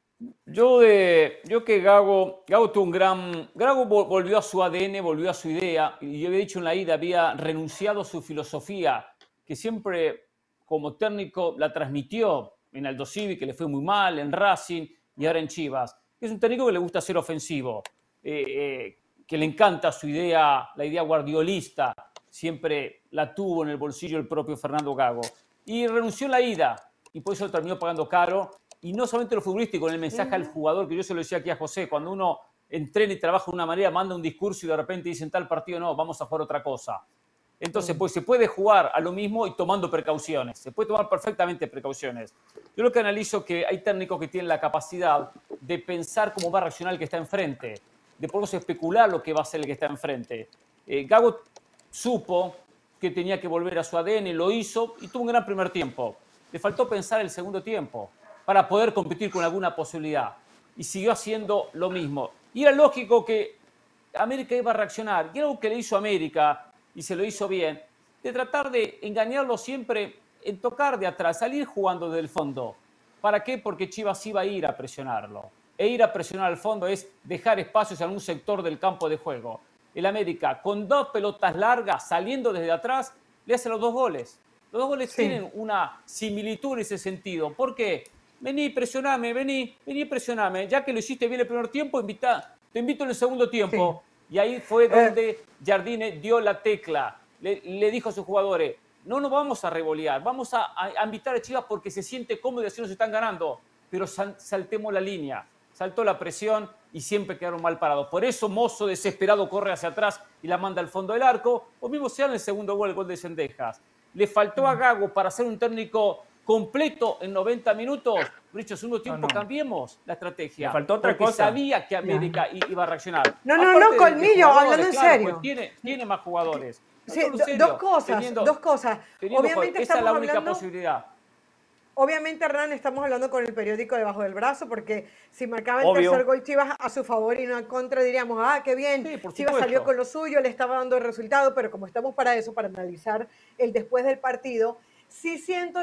Yo que Gago tuvo Gago volvió a su ADN, volvió a su idea, y yo había dicho en la ida, había renunciado a su filosofía, que siempre como técnico la transmitió en Aldo Civi, que le fue muy mal, en Racing y ahora en Chivas. Es un técnico que le gusta ser ofensivo, que le encanta su idea, la idea guardiolista, siempre la tuvo en el bolsillo el propio Fernando Gago. Y renunció en la ida, y por eso terminó pagando caro. Y no solamente lo futbolístico, con el mensaje al jugador, que yo se lo decía aquí a José, cuando uno entrena y trabaja de una manera, manda un discurso y de repente dicen tal partido, no, vamos a jugar otra cosa. Entonces, pues se puede jugar a lo mismo y tomando precauciones. Se puede tomar perfectamente precauciones. Yo lo que analizo que hay técnicos que tienen la capacidad de pensar cómo va a reaccionar el que está enfrente, de por eso especular lo que va a hacer el que está enfrente. Gago supo que tenía que volver a su ADN, lo hizo y tuvo un gran primer tiempo. Le faltó pensar el segundo tiempo para poder competir con alguna posibilidad. Y siguió haciendo lo mismo. Y era lógico que América iba a reaccionar. Y algo que le hizo América, y se lo hizo bien, de tratar de engañarlo siempre en tocar de atrás, salir jugando del fondo. ¿Para qué? Porque Chivas iba a ir a presionarlo. E ir a presionar al fondo es dejar espacios en un sector del campo de juego. El América, con 2 pelotas largas, saliendo desde atrás, le hace los 2 goles. Los dos goles tienen una similitud en ese sentido. ¿Por qué? Vení, presioname, vení, presioname. Ya que lo hiciste bien el primer tiempo, te invito en el segundo tiempo. Sí. Y ahí fue donde Jardine dio la tecla. Le dijo a sus jugadores, no nos vamos a revolear, vamos a invitar a Chivas porque se siente cómodo y así nos están ganando. Pero saltemos la línea. Saltó la presión y siempre quedaron mal parados. Por eso Mozo, desesperado, corre hacia atrás y la manda al fondo del arco. O mismo sea en el segundo gol, el gol de Cendejas. Le faltó a Gago para ser un técnico completo en 90 minutos. Dicho, segundo tiempo cambiemos la estrategia. Le faltó otra cosa. Sabía que América iba a reaccionar. No, Colmillo, hablando en serio. Pues tiene más jugadores. Sí, dos cosas. Obviamente esa es la única posibilidad. Obviamente, Hernán, estamos hablando con el periódico debajo del brazo, porque si marcaba el tercer gol Chivas a su favor y no en contra, diríamos, qué bien, sí, Chivas salió con lo suyo, le estaba dando el resultado, pero como estamos para eso, para analizar el después del partido, sí siento,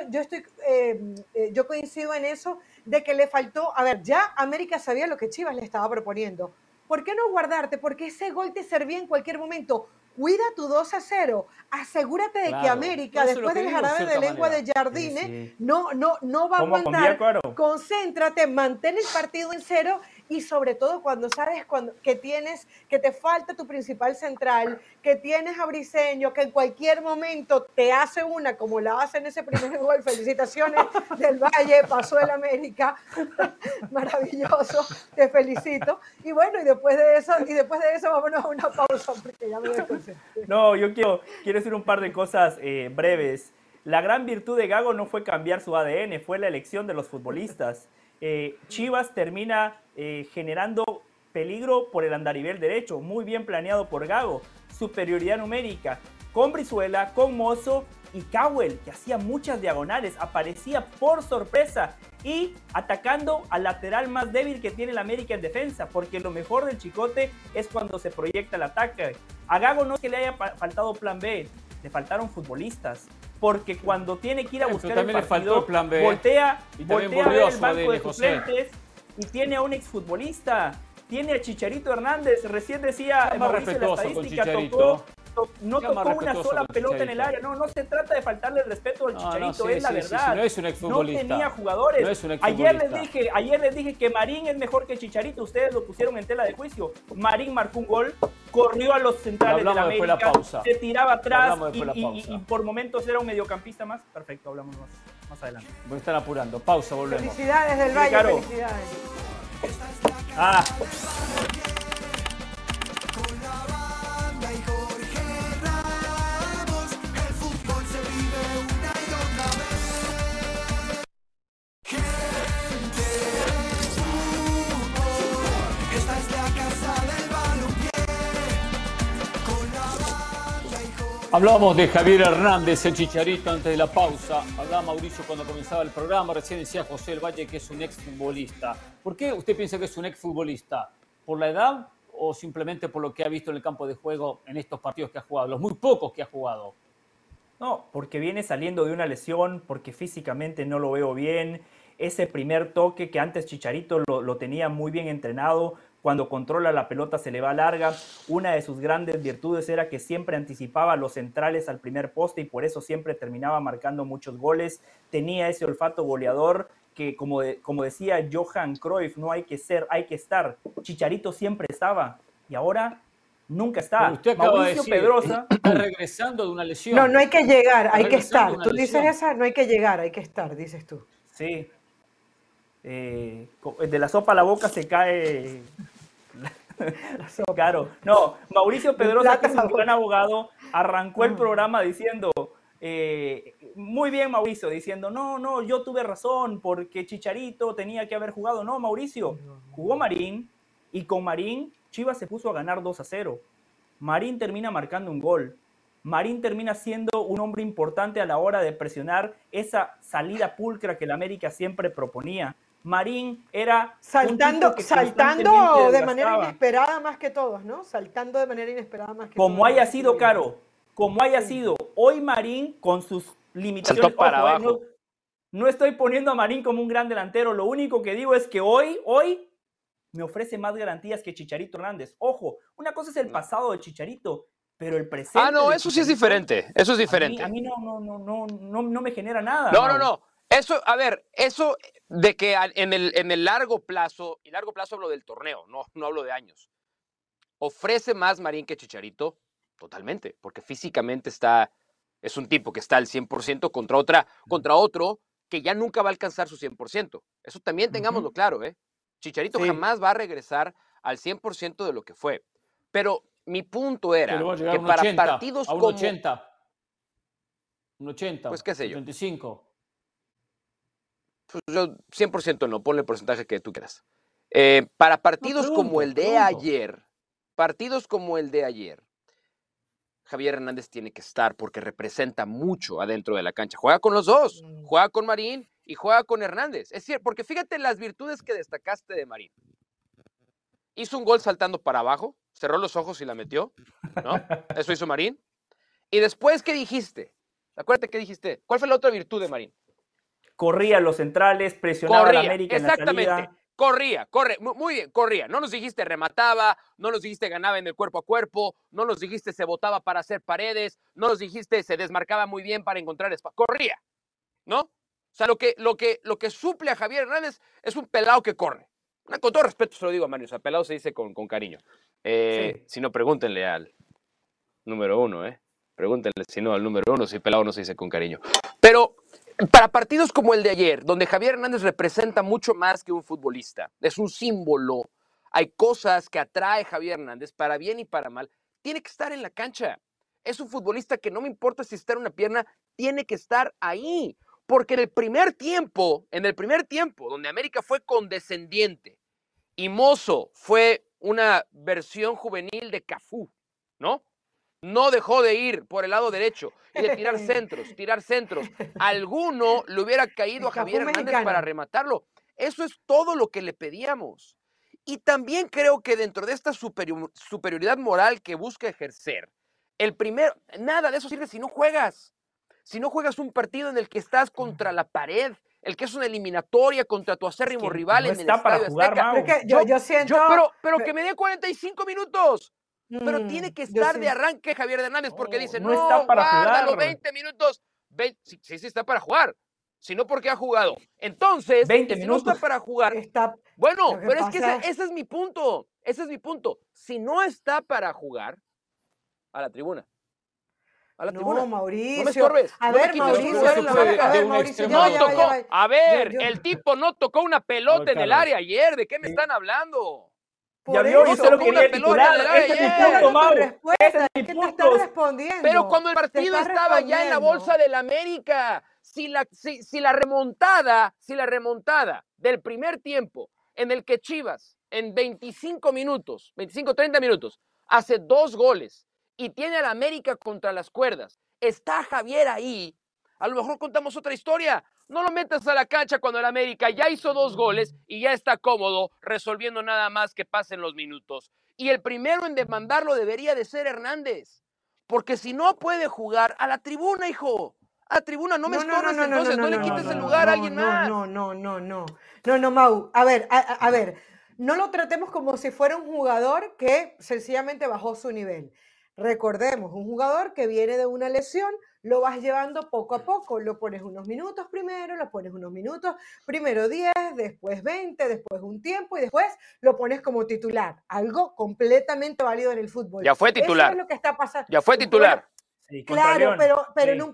yo coincido en eso, de que le faltó, ya América sabía lo que Chivas le estaba proponiendo. ¿Por qué no guardarte? Porque ese gol te servía en cualquier momento. Cuida tu 2-0. Asegúrate de que América, después del jarabe de lengua de Jardine, no va a aguantar. Concéntrate, mantén el partido en cero y sobre todo cuando sabes que te falta tu principal central, que tienes a Briseño, que en cualquier momento te hace una como la hace en ese primer gol. Felicitaciones del Valle, pasó el América. Maravilloso, te felicito. Y bueno, y después de eso vámonos a una pausa porque ya me desconcentré. No, yo quiero decir un par de cosas breves. La gran virtud de Gago no fue cambiar su ADN, fue la elección de los futbolistas. Chivas termina generando peligro por el andarivel derecho, muy bien planeado por Gago. Superioridad numérica con Brizuela, con Mozo y Cowell, que hacía muchas diagonales, aparecía por sorpresa y atacando al lateral más débil que tiene el América en defensa, porque lo mejor del Chicote es cuando se proyecta el ataque. A Gago no es que le haya faltado plan B, le faltaron futbolistas, porque cuando tiene que ir a buscar el partido, voltea a ver el banco de suplentes y tiene a un exfutbolista, tiene a Chicharito Hernández. Recién decía Mauricio la estadística, no tocó una sola pelota en el área. No se trata de faltarle el respeto al Chicharito, es la verdad. No es un exfutbolista. No tenía jugadores. No es un exfutbolista. Ayer les dije que Marín es mejor que Chicharito. Ustedes lo pusieron en tela de juicio. Marín marcó un gol, corrió a los centrales de la América, se tiraba atrás y por momentos era un mediocampista más. Perfecto, hablamos más adelante. Me están apurando. Pausa, volvemos. Felicidades del Valle, claro. Felicidades. Hablábamos de Javier Hernández, el Chicharito, antes de la pausa. Hablaba Mauricio cuando comenzaba el programa. Recién decía José del Valle que es un exfutbolista. ¿Por qué usted piensa que es un exfutbolista? ¿Por la edad o simplemente por lo que ha visto en el campo de juego en estos partidos que ha jugado? Los muy pocos que ha jugado. No, porque viene saliendo de una lesión, porque físicamente no lo veo bien. Ese primer toque que antes Chicharito lo tenía muy bien entrenado. Cuando controla la pelota se le va larga. Una de sus grandes virtudes era que siempre anticipaba a los centrales al primer poste y por eso siempre terminaba marcando muchos goles. Tenía ese olfato goleador que, como decía Johan Cruyff, no hay que ser, hay que estar. Chicharito siempre estaba y ahora nunca está. Pero usted acaba Mauricio de decir, Pedrosa está regresando de una lesión. No hay que llegar, hay que estar. Tú dices esa, no hay que llegar, hay que estar, dices tú. Sí. De la sopa a la boca se cae. Claro, no, Mauricio Pedrosa, que es un gran abogado, arrancó el programa diciendo, muy bien Mauricio, diciendo, no, yo tuve razón porque Chicharito tenía que haber jugado. No, Mauricio, jugó Marín y con Marín Chivas se puso a ganar 2-0. Marín termina marcando un gol. Marín termina siendo un hombre importante a la hora de presionar esa salida pulcra que el América siempre proponía. Marín era saltando de manera inesperada más que todos, ¿no? Saltando de manera inesperada más que todos. Como haya sido, Caro, como haya sido. Hoy Marín, con sus limitaciones, no estoy poniendo a Marín como un gran delantero. Lo único que digo es que hoy me ofrece más garantías que Chicharito Hernández. Ojo, una cosa es el pasado de Chicharito pero el presente... no, eso sí es diferente. Eso es diferente. A mí no me genera nada. No. Eso, a ver, eso de que en el largo plazo, y largo plazo hablo del torneo, no hablo de años, ofrece más Marín que Chicharito, totalmente, porque físicamente es un tipo que está al 100% contra otro que ya nunca va a alcanzar su 100%. Eso también tengámoslo claro, ¿eh? Chicharito jamás va a regresar al 100% de lo que fue. Pero mi punto era que para 80, partidos a un como... 80. Un 80. Pues qué sé yo. 75. Pues yo 100% no, ponle el porcentaje que tú quieras. Para partidos como el de ayer, Javier Hernández tiene que estar porque representa mucho adentro de la cancha. Juega con los dos, juega con Marín y juega con Hernández. Es cierto, porque fíjate las virtudes que destacaste de Marín. Hizo un gol saltando para abajo, cerró los ojos y la metió, ¿no? Eso hizo Marín. Y después, ¿qué dijiste? Acuérdate qué dijiste. ¿Cuál fue la otra virtud de Marín? Corría a los centrales, presionaba a la América en la salida. Corría, muy bien, corría. No nos dijiste remataba, no nos dijiste ganaba en el cuerpo a cuerpo, no nos dijiste se botaba para hacer paredes, no nos dijiste se desmarcaba muy bien para encontrar espacio. Corría, ¿no? O sea, lo que suple a Javier Hernández es un pelado que corre. Con todo respeto se lo digo a Mario, o sea, pelado se dice con cariño. Sí. Si no, pregúntenle al número 1, Pregúntenle si no al número 1, si pelado no se dice con cariño. Pero para partidos como el de ayer, donde Javier Hernández representa mucho más que un futbolista, es un símbolo, hay cosas que atrae Javier Hernández, para bien y para mal, tiene que estar en la cancha. Es un futbolista que no me importa si está en una pierna, tiene que estar ahí. Porque en el primer tiempo, donde América fue condescendiente y Mozo fue una versión juvenil de Cafú, ¿no? No dejó de ir por el lado derecho y de tirar centros. Alguno le hubiera caído a Javier Hernández para rematarlo. Eso es todo lo que le pedíamos. Y también creo que dentro de esta superioridad moral que busca ejercer, nada de eso sirve si no juegas. Si no juegas un partido en el que estás contra la pared, el que es una eliminatoria contra tu acérrimo rival en el Estadio Azteca. Yo siento... Pero que me dé 45 minutos. Pero tiene que estar de arranque Javier Hernández porque dice, no está para guárdalo, jugar. 20 minutos. Sí, está para jugar. Si no, ¿por qué ha jugado? Entonces, 20 si minutos. no está para jugar, bueno, pero es que ese es mi punto. Si no está para jugar, a la tribuna. No, Mauricio. No me estorbes. A ver, Mauricio. A ver, el tipo no tocó una pelota en el área ayer. ¿De qué me están hablando? Ya vio, y solo quería titular. Ese es mi punto, Mau. Ese es mi punto. Pero cuando el partido estaba ya en la bolsa del América, si la remontada del primer tiempo en el que Chivas en 25, 30 minutos hace 2 goles y tiene al América contra las cuerdas, está Javier ahí, a lo mejor contamos otra historia. No lo metas a la cancha cuando el América ya hizo 2 goles y ya está cómodo resolviendo nada más que pasen los minutos. Y el primero en demandarlo debería de ser Hernández. Porque si no puede jugar, a la tribuna, hijo. A la tribuna, no me estorbes entonces, no le quites el lugar a alguien más. No, Mau. A ver, no lo tratemos como si fuera un jugador que sencillamente bajó su nivel. Recordemos, un jugador que viene de una lesión, lo vas llevando poco a poco, lo pones unos minutos primero 10, después 20, después un tiempo y después lo pones como titular, algo completamente válido en el fútbol. Ya fue titular. Eso es lo que está pasando. Ya fue titular. Sí, claro, pero sí. en un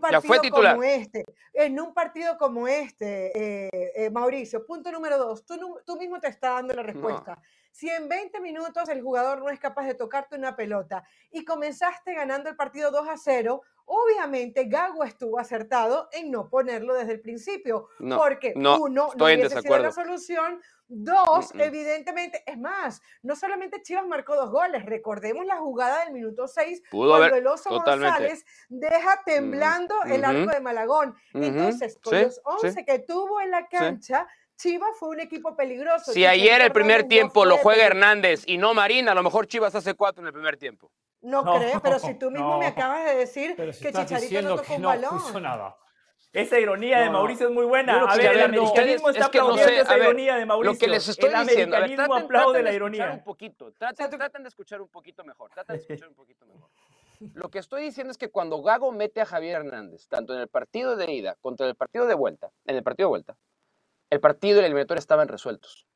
partido como este, Mauricio, punto número 2, tú mismo te estás dando la respuesta. No. Si en 20 minutos el jugador no es capaz de tocarte una pelota y comenzaste ganando el partido 2-0, obviamente Gago estuvo acertado en no ponerlo desde el principio, porque uno, no hubiese sido la solución, 2, evidentemente, es más, no solamente Chivas marcó 2 goles, recordemos la jugada del minuto 6, cuando el Oso González deja temblando el arco de Malagón. Entonces, con los 11 que tuvo en la cancha, Chivas fue un equipo peligroso. Si ayer el primer tiempo lo juega Hernández y no Marín, a lo mejor Chivas hace 4 en el primer tiempo. No creo, pero si tú mismo me acabas de decir que Chicharito no tocó un balón. Esa ironía de Mauricio es muy buena. A ver, el americanismo está aplaudiendo esa ironía de Mauricio. Lo que les estoy diciendo, el americanismo aplaude la ironía. Un poquito, traten de escuchar un poquito mejor. Lo que estoy diciendo es que cuando Gago mete a Javier Hernández, tanto en el partido de ida contra el partido de vuelta, el partido y el eliminatorio estaban resueltos.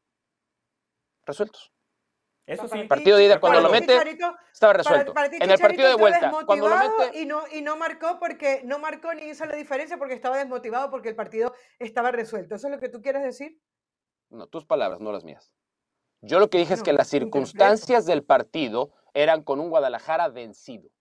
Resueltos. Eso sí. El partido de ida, cuando lo mete, estaba resuelto. Para ti, En el partido de vuelta, cuando lo desmotivado mete... y no marcó porque no marcó ni hizo la diferencia porque estaba desmotivado porque el partido estaba resuelto. ¿Eso es lo que tú quieres decir? No, tus palabras, no las mías. Yo lo que dije es que No, las circunstancias del partido eran con un Guadalajara vencido.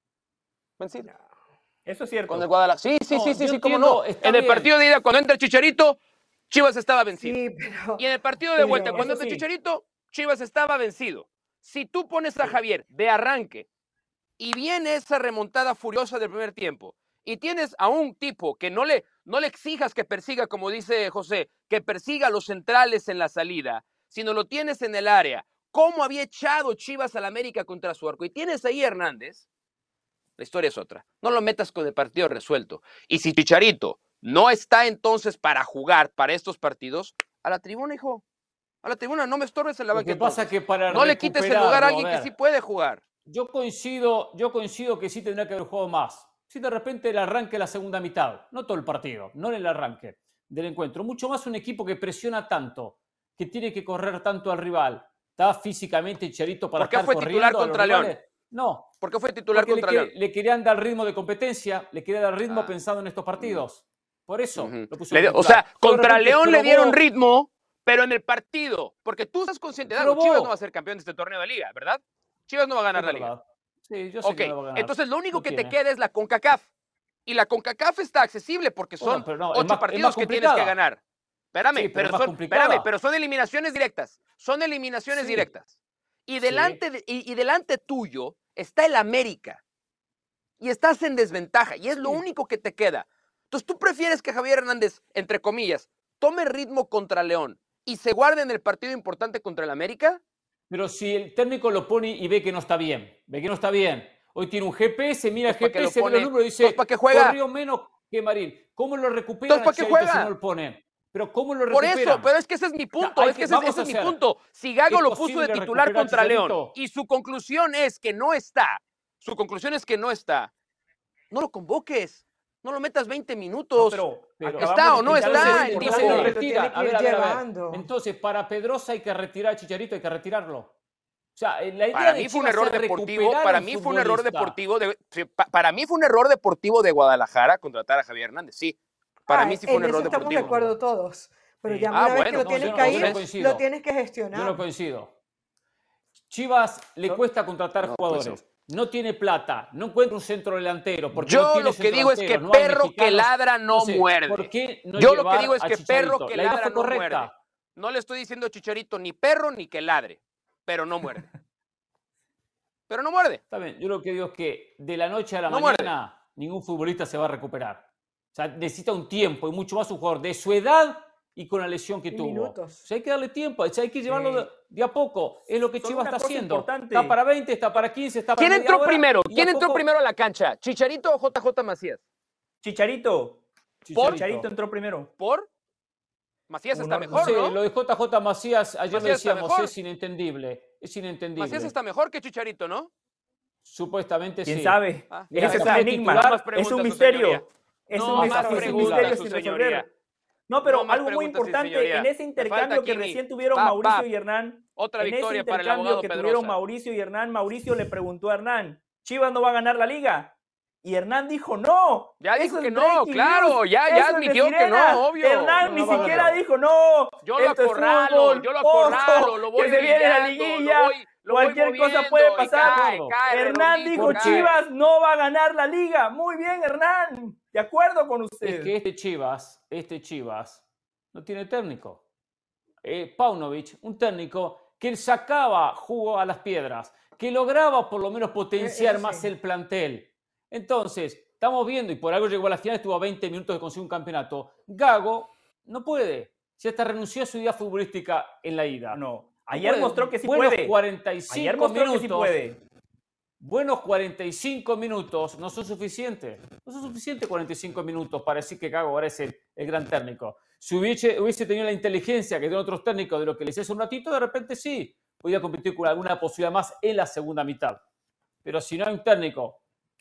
Vencido. Eso es cierto. Con el Guadalajara. Sí, No, yo cómo entiendo, no. está En el bien. partido de ida, cuando entra el Chicharito, Chivas estaba vencido. Sí, pero... Y en el partido de pero vuelta, cuando eso entra el sí. Chicharito, Chivas estaba vencido. Si tú pones a Javier de arranque y viene esa remontada furiosa del primer tiempo y tienes a un tipo que no le exijas que persiga, como dice José, que persiga a los centrales en la salida, sino lo tienes en el área, como había echado Chivas al América contra su arco, y tienes ahí a Hernández, la historia es otra. No lo metas con el partido resuelto. Y si Chicharito no está entonces para jugar para estos partidos, a la tribuna, hijo. A la tribuna, no me estorbes en la banca. Lo que pasa es que para no le quites el lugar a alguien ver, que sí puede jugar. Yo coincido que sí tendría que haber jugado más. Sí, de repente el arranque de la segunda mitad, no todo el partido, no en el arranque del encuentro. Mucho más un equipo que presiona tanto, que tiene que correr tanto al rival. Está físicamente Chicharito para ¿Por qué estar fue corriendo titular a los contra León? rivales. No. ¿Por qué fue titular Porque contra León? le querían dar ritmo de competencia, le querían dar ritmo pensando en estos partidos. Por eso lo puso titular. O sea, Pero contra de repente León le probó- dieron ritmo, pero en el partido. Porque tú estás consciente de algo. Probó. Chivas no va a ser campeón de este torneo de liga, ¿verdad? Chivas no va a ganar Es la liga. verdad. Sí, yo sé Ok, que no va a ganar. entonces lo único Lo que te tiene. queda es la CONCACAF. Y la CONCACAF está accesible porque son Bueno, pero no, es 8 más partidos que tienes que complicada. ganar. Espérame, Sí, pero es más complicada. espérame, pero son eliminaciones directas. Son eliminaciones Sí. directas. Y delante, y delante tuyo está el América. Y estás en desventaja. Y es lo único que te queda. Entonces, ¿tú prefieres que Javier Hernández, entre comillas, tome ritmo contra León y se guarde en el partido importante contra el América? Pero si el técnico lo pone y ve que no está bien, Hoy tiene un GPS, mira el Pues, ¿para qué lo GPS, ve pone? los números y dice, Pues, ¿para qué juega? corrió menos que Marín. ¿Cómo lo recupera Entonces, ¿para qué Chicharito si juega? no lo pone? Pero ¿cómo lo Por recupera? eso, pero es que ese es mi punto, hay es que que- ese vamos es a mi hacer. punto. Si Gago ¿Es lo puso de posible titular recuperar a contra León Chicharito? y su conclusión es que no está, no lo convoques, no lo metas 20 minutos. pero ¿Está o no acabamos de está explicar el lo tipo? importante. lo Lo retira. tiene que A ver, ir a ver. llevando. Entonces, para Pedrosa hay que retirar a Chicharito, hay que retirarlo. O sea, la idea Para de mí fue un Chivas error es deportivo, recuperar para un mí fue un error futbolista. deportivo para mí fue un error deportivo de Guadalajara contratar a Javier Hernández, sí. Para mí sí fue un En error eso estamos de deportivo. acuerdo todos. Pero Sí. ya una vez bueno, que lo no, tienes yo que no- ir, yo no coincido. lo tienes que Yo gestionar. no coincido. Chivas le cuesta contratar No, jugadores. pues, No tiene plata, no encuentra un centro delantero. Porque no Yo tiene lo que digo es que centrodelanteros, no hay perro que mexicanos. ladra no Entonces, muerde. ¿por qué no Yo lo que llevar digo es a que Chicharito? perro que La idea ladra fue no correcta. muerde. No le estoy diciendo a Chicharito ni perro ni que ladre, pero no muerde. Pero no muerde. Está bien, yo lo que digo es que de la noche a la No mañana ningún futbolista se va a recuperar. O sea, necesita un tiempo y mucho más un jugador de su edad y con la lesión que Y tuvo. minutos. O sea, hay que darle tiempo, o sea, hay que llevarlo de a poco. Es lo que Solo Chivas una está cosa haciendo. importante. Está para 20, está para 15, está para ¿Quién media entró hora, primero? y de ¿Quién a entró poco- primero a la cancha? ¿Chicharito o JJ Macías? Chicharito. Chicharito. Chicharito entró primero. ¿Por? Macías está No mejor, sé, ¿no? lo de JJ Macías, ayer Macías lo está decíamos, mejor. es inentendible. Es inentendible. Macías está mejor que Chicharito, ¿no? Supuestamente ¿Quién sí. sabe? Ah, Mira, Ese es fue un enigma. titular. Más preguntas, Es un su misterio. señoría. Es No un más misterio, es un preguntas, misterio su sin señoría. resolver. No, pero No más algo muy preguntas, sí, importante, señoría. en ese Me intercambio falta que Kimi. recién tuvieron Pap, Mauricio pap. y Hernán, Otra en ese victoria para el intercambio abogado que Pedrosa. tuvieron Mauricio y Hernán, Mauricio le preguntó a Hernán, ¿Chivas no va a ganar la liga? Y Hernán dijo, no. Ya eso dijo es que no, breaking claro, news, ya eso es de admitió que sirena". no, obvio. Hernán No, ni no va a siquiera ganar. dijo, no. Yo lo esto es acorralo, fútbol, yo lo ojo, acorralo, lo voy que se viene la brillando, liguilla, lo voy cualquier cosa moviendo puede y pasar. cae, Hernán redondito, dijo, cae. Chivas no va a ganar la liga. Muy bien, Hernán. De acuerdo con usted. Es que este Chivas no tiene técnico. Paunovic, un técnico que sacaba jugo a las piedras, que lograba por lo menos potenciar Eso más sí. el plantel. Entonces, estamos viendo, y por algo llegó a la final, estuvo a 20 minutos de conseguir un campeonato. Gago no puede. Si hasta renunció a su idea futbolística en la ida. No. No Ayer puede. mostró que sí Buenos puede. 45 Ayer mostró minutos. que sí puede. Buenos 45 minutos no son suficientes. No son suficientes 45 minutos para decir que Gago ahora es el gran técnico. Si hubiese tenido la inteligencia que tienen otros técnicos de lo que les hice hace un ratito, de repente sí, podía competir con alguna posibilidad más en la segunda mitad. Pero si no hay un técnico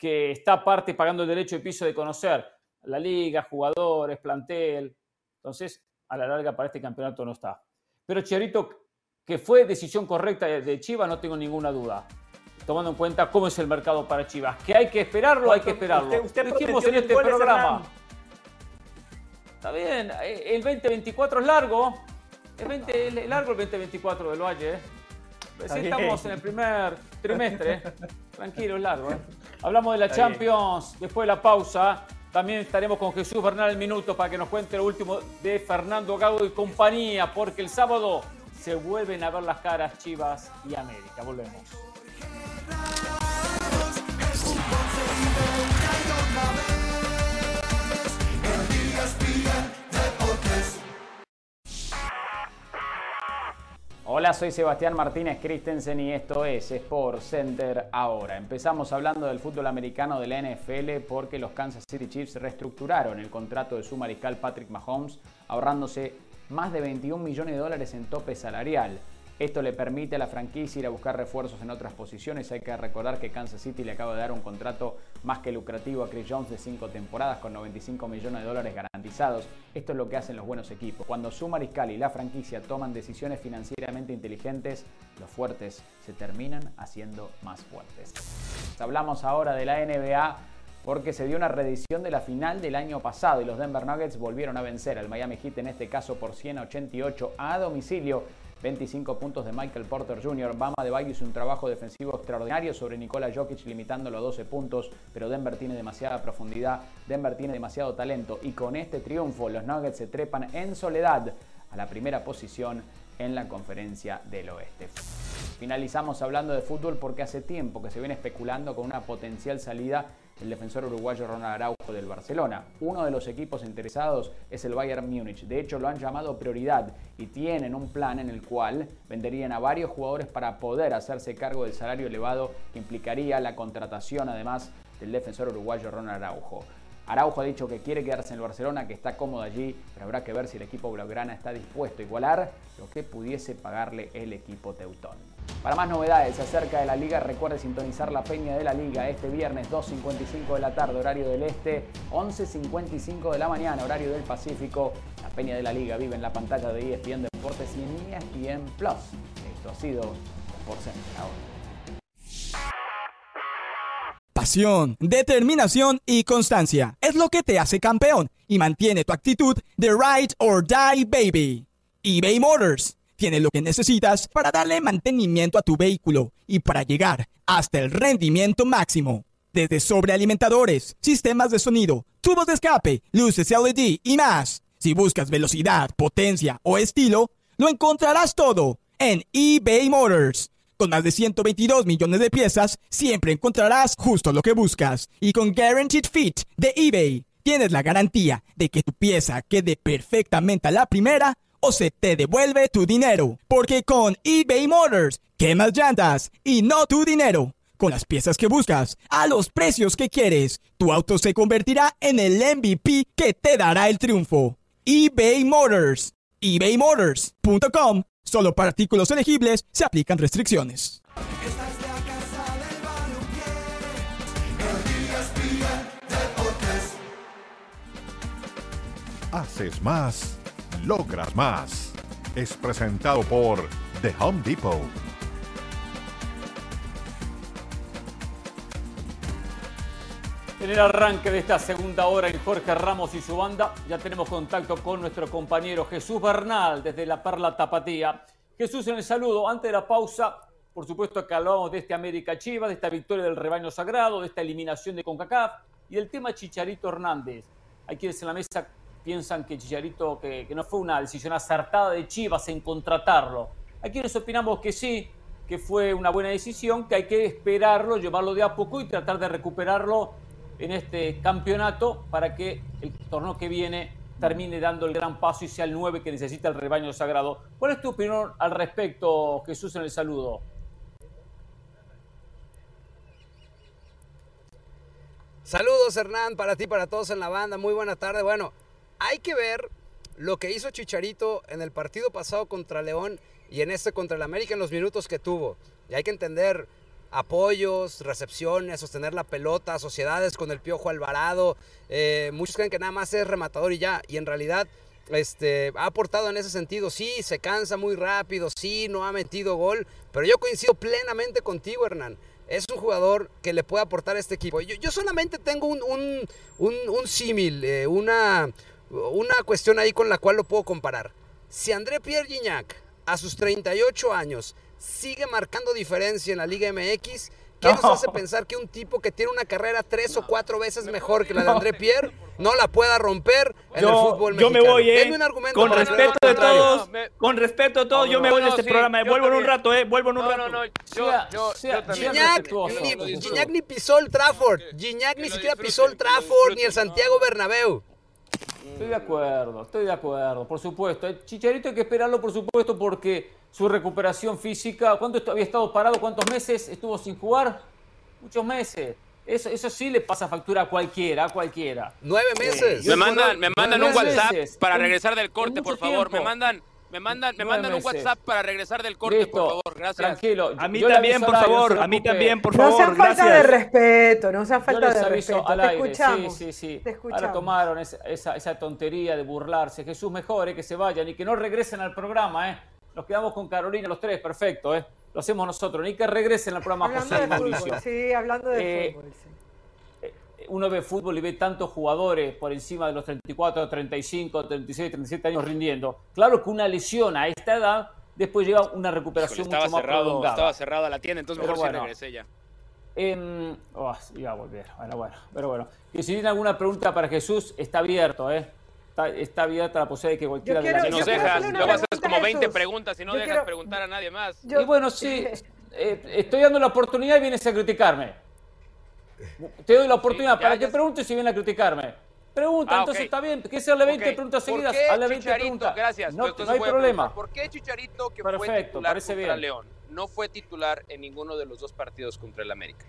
que está aparte pagando el derecho de piso de conocer la liga, jugadores, plantel. Entonces, a la larga para este campeonato no está. Pero Chicharito, que fue decisión correcta de Chivas, no tengo ninguna duda. Tomando en cuenta cómo es el mercado para Chivas. Que hay que esperarlo, hay que esperarlo. Usted dijimos en este programa. Está bien, el 2024 es largo. Es largo el 2024 del Valle. Estamos en el primer trimestre. Tranquilo, es largo. Hablamos de la Champions después de la pausa. También estaremos con Jesús Bernal el minuto para que nos cuente lo último de Fernando Gago y compañía, porque el sábado se vuelven a ver las caras Chivas y América. Volvemos. Hola, soy Sebastián Martínez Christensen y esto es Sport Center ahora. Empezamos hablando del fútbol americano de la NFL porque los Kansas City Chiefs reestructuraron el contrato de su mariscal Patrick Mahomes, ahorrándose más de $21 millones en tope salarial. Esto le permite a la franquicia ir a buscar refuerzos en otras posiciones. Hay que recordar que Kansas City le acaba de dar un contrato más que lucrativo a Chris Jones de 5 temporadas con $95 millones garantizados. Esto es lo que hacen los buenos equipos. Cuando su mariscal y la franquicia toman decisiones financieramente inteligentes, los fuertes se terminan haciendo más fuertes. Hablamos ahora de la NBA porque se dio una reedición de la final del año pasado y los Denver Nuggets volvieron a vencer al Miami Heat, en este caso por 100-88 a domicilio. 25 puntos de Michael Porter Jr. Bama Adebayo hizo un trabajo defensivo extraordinario sobre Nikola Jokic, limitándolo a 12 puntos, pero Denver tiene demasiada profundidad, Denver tiene demasiado talento y con este triunfo los Nuggets se trepan en soledad a la primera posición en la Conferencia del Oeste. Finalizamos hablando de fútbol porque hace tiempo que se viene especulando con una potencial salida del defensor uruguayo Ronald Araujo del Barcelona. Uno de los equipos interesados es el Bayern Múnich. De hecho, lo han llamado prioridad y tienen un plan en el cual venderían a varios jugadores para poder hacerse cargo del salario elevado que implicaría la contratación, además, del defensor uruguayo Ronald Araujo. Araujo ha dicho que quiere quedarse en el Barcelona, que está cómodo allí, pero habrá que ver si el equipo blaugrana está dispuesto a igualar lo que pudiese pagarle el equipo teutón. Para más novedades acerca de la Liga, recuerde sintonizar la Peña de la Liga este viernes 2:55 de la tarde, horario del Este, 11:55 de la mañana, horario del Pacífico. La Peña de la Liga vive en la pantalla de ESPN Deportes y en ESPN Plus. Esto ha sido Sport Center ahora. Pasión, determinación y constancia es lo que te hace campeón y mantiene tu actitud de ride or die, baby. eBay Motors tiene lo que necesitas para darle mantenimiento a tu vehículo y para llegar hasta el rendimiento máximo. Desde sobrealimentadores, sistemas de sonido, tubos de escape, luces LED y más. Si buscas velocidad, potencia o estilo, lo encontrarás todo en eBay Motors. Con más de 122 millones de piezas, siempre encontrarás justo lo que buscas. Y con Guaranteed Fit de eBay, tienes la garantía de que tu pieza quede perfectamente a la primera o se te devuelve tu dinero. Porque con eBay Motors, quemas llantas y no tu dinero. Con las piezas que buscas, a los precios que quieres, tu auto se convertirá en el MVP que te dará el triunfo. eBay Motors. ebaymotors.com. Solo para artículos elegibles se aplican restricciones. Esta es la casa del balompié, el ESPN Deportes. Haces más, logras más. Es presentado por The Home Depot. En el arranque de esta segunda hora en Jorge Ramos y su banda, ya tenemos contacto con nuestro compañero Jesús Bernal desde la Perla Tapatía. Jesús, en el saludo, antes de la pausa, por supuesto que hablábamos de este América Chivas, de esta victoria del rebaño sagrado, de esta eliminación de CONCACAF y del tema Chicharito Hernández. Hay quienes en la mesa piensan que Chicharito, que no fue una decisión acertada de Chivas en contratarlo. Hay quienes opinamos que sí, que fue una buena decisión, que hay que esperarlo, llevarlo de a poco y tratar de recuperarlo en este campeonato para que el torneo que viene termine dando el gran paso y sea el 9 que necesita el rebaño sagrado. ¿Cuál es tu opinión al respecto, Jesús, en el saludo? Saludos, Hernán, para ti, para todos en la banda. Muy buena tarde. Bueno, hay que ver lo que hizo Chicharito en el partido pasado contra León y en este contra el América en los minutos que tuvo. Y hay que entender apoyos, recepciones, sostener la pelota, sociedades con el Piojo Alvarado. Muchos creen que nada más es rematador y ya, y en realidad ha aportado en ese sentido. Sí, se cansa muy rápido, sí, no ha metido gol, pero yo coincido plenamente contigo, Hernán. Es un jugador que le puede aportar a este equipo. Yo solamente tengo un símil, una cuestión ahí con la cual lo puedo comparar. Si André-Pierre Gignac, a sus 38 años, sigue marcando diferencia en la Liga MX, ¿qué nos hace pensar que un tipo que tiene una carrera 3 o 4 veces mejor que la de André-Pierre no la pueda romper en el fútbol mexicano? Yo me voy, con respeto de todos, con respeto de todos, yo me voy de este programa. Vuelvo en un rato, vuelvo en un rato. Gignac ni pisó el Trafford. Gignac ni siquiera pisó el Trafford ni el Santiago Bernabéu. Estoy de acuerdo, por supuesto. El Chicharito hay que esperarlo, por supuesto, porque su recuperación física, ¿cuánto había estado parado? ¿Cuántos meses estuvo sin jugar? Muchos meses. Eso sí le pasa factura a cualquiera. 9 meses. Me mandan un WhatsApp para regresar del corte, por favor. Me mandan un WhatsApp para regresar del corte, por favor. Gracias. Tranquilo. A mí también, por favor. No sean falta de respeto, no sean falta de respeto. Al te aire. escuchamos. Sí. Te escuchamos. Ahora tomaron esa tontería de burlarse. Jesús, mejor que se vayan y que no regresen al programa. Nos quedamos con Carolina los tres, perfecto. Lo hacemos nosotros. Ni que regresen al programa Hablando José y de Mauricio. fútbol, sí, hablando de fútbol. Sí. Uno ve fútbol y ve tantos jugadores por encima de los 34, 35, 36, 37 años rindiendo. Claro que una lesión a esta edad después lleva una recuperación mucho más prolongada. Estaba cerrada la tienda, entonces mejor sí regresé ya. Iba a volver. Pero bueno. Y si tienen alguna pregunta para Jesús, está abierto, Está abierta la posibilidad de que cualquiera de las... Si nos dejas, luego haces como 20 preguntas y no dejas preguntar a nadie más. Y bueno, sí, estoy dando la oportunidad y vienes a criticarme. Te doy la oportunidad para que preguntes y vienes a criticarme. Pregunta, entonces está bien. ¿Qué hacerle 20 preguntas seguidas? Hazle 20 preguntas. Gracias. No hay problema. ¿Por qué Chicharito, que Perfecto, fue titular contra bien. León, no fue titular en ninguno de los 2 partidos contra el América?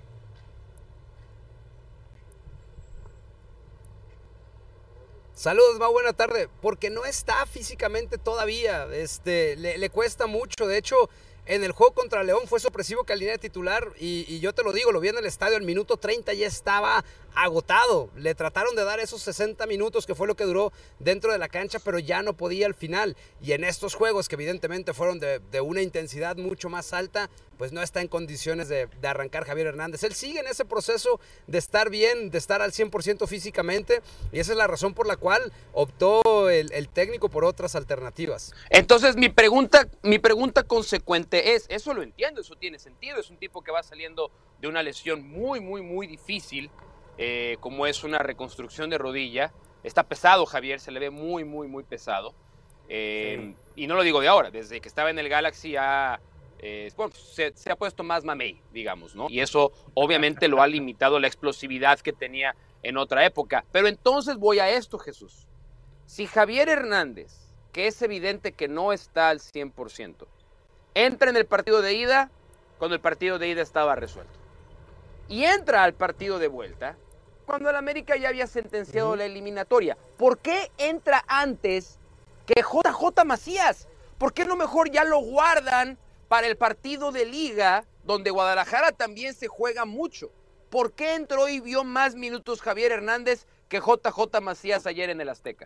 Saludos, Mau, buena tarde. Porque no está físicamente todavía. Le cuesta mucho. De hecho, en el juego contra León fue sorpresivo que alineara titular. Y yo te lo digo, lo vi en el estadio, al minuto 30 ya estaba agotado. Le trataron de dar esos 60 minutos, que fue lo que duró dentro de la cancha, pero ya no podía al final. Y en estos juegos, que evidentemente fueron de una intensidad mucho más alta, pues no está en condiciones de arrancar Javier Hernández. Él sigue en ese proceso de estar bien, de estar al 100% físicamente, y esa es la razón por la cual optó el técnico por otras alternativas. Entonces mi pregunta consecuente es, eso lo entiendo, eso tiene sentido, es un tipo que va saliendo de una lesión muy, muy, muy difícil, como es una reconstrucción de rodilla. Está pesado Javier, se le ve muy, muy, muy pesado, y no lo digo de ahora, desde que estaba en el Galaxy se ha puesto más mamey, digamos, ¿no? Y eso obviamente lo ha limitado la explosividad que tenía en otra época. Pero entonces voy a esto, Jesús. Si Javier Hernández, que es evidente que no está al 100%, entra en el partido de ida cuando el partido de ida estaba resuelto, y entra al partido de vuelta cuando el América ya había sentenciado la eliminatoria, ¿por qué entra antes que JJ Macías? ¿Por qué no mejor ya lo guardan para el partido de Liga, donde Guadalajara también se juega mucho? ¿Por qué entró y vio más minutos Javier Hernández que JJ Macías ayer en el Azteca?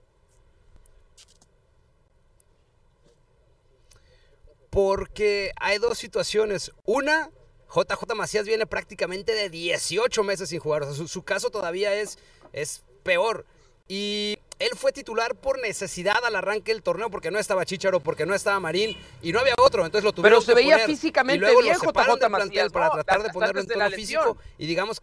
Porque hay 2 situaciones. Una, JJ Macías viene prácticamente de 18 meses sin jugar. O sea, su caso todavía es peor. Y él fue titular por necesidad al arranque del torneo, porque no estaba Chícharo, porque no estaba Marín, y no había otro, entonces lo tuvieron. Pero se veía poner. físicamente y luego bien lo separan JJ del plantel Macías, para tratar de ponerlo en tono físico, y digamos...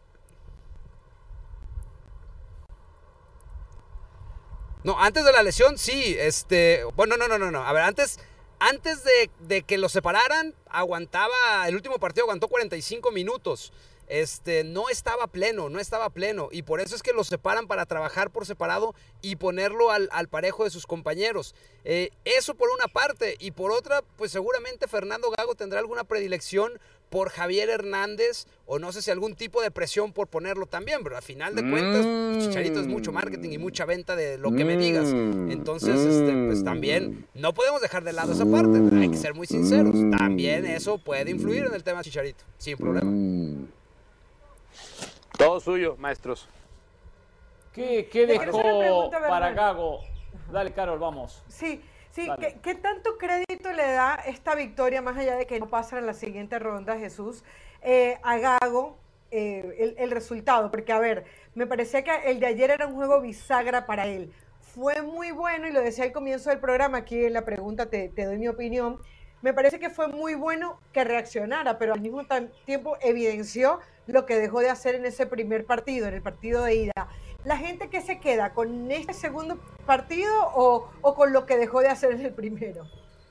No, antes de la lesión, sí, bueno, no. A ver, antes de que lo separaran, el último partido aguantó 45 minutos. No estaba pleno, y por eso es que lo separan para trabajar por separado y ponerlo al parejo de sus compañeros. Eso por una parte, y por otra, pues seguramente Fernando Gago tendrá alguna predilección por Javier Hernández, o no sé si algún tipo de presión por ponerlo también, pero al final de cuentas, Chicharito es mucho marketing y mucha venta de lo que me digas. Entonces, pues también no podemos dejar de lado esa parte, hay que ser muy sinceros. También eso puede influir en el tema Chicharito, sin problema. Todo suyo, maestros. ¿Qué dejó para Gago? Dale, Carol, vamos. Sí, ¿qué tanto crédito le da esta victoria, más allá de que no pasa en la siguiente ronda, Jesús, a Gago, el resultado? Porque, a ver, me parecía que el de ayer era un juego bisagra para él. Fue muy bueno, y lo decía al comienzo del programa, aquí en la pregunta te doy mi opinión. Me parece que fue muy bueno que reaccionara, pero al mismo tiempo evidenció lo que dejó de hacer en ese primer partido, en el partido de ida. ¿La gente que se queda con este segundo partido o con lo que dejó de hacer en el primero?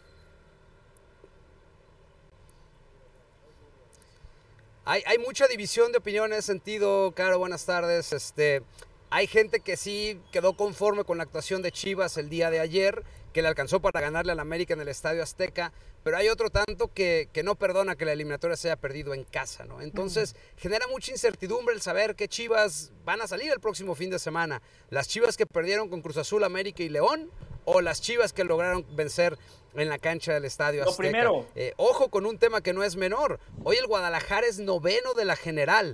Hay mucha división de opinión en ese sentido, Caro, buenas tardes. Hay gente que sí quedó conforme con la actuación de Chivas el día de ayer, que le alcanzó para ganarle al América en el Estadio Azteca, pero hay otro tanto que no perdona que la eliminatoria se haya perdido en casa, ¿no? Entonces, genera mucha incertidumbre el saber qué Chivas van a salir el próximo fin de semana. Las Chivas que perdieron con Cruz Azul, América y León, o las Chivas que lograron vencer en la cancha del Estadio Azteca. Primero. Ojo con un tema que no es menor. Hoy el Guadalajara es noveno de la general,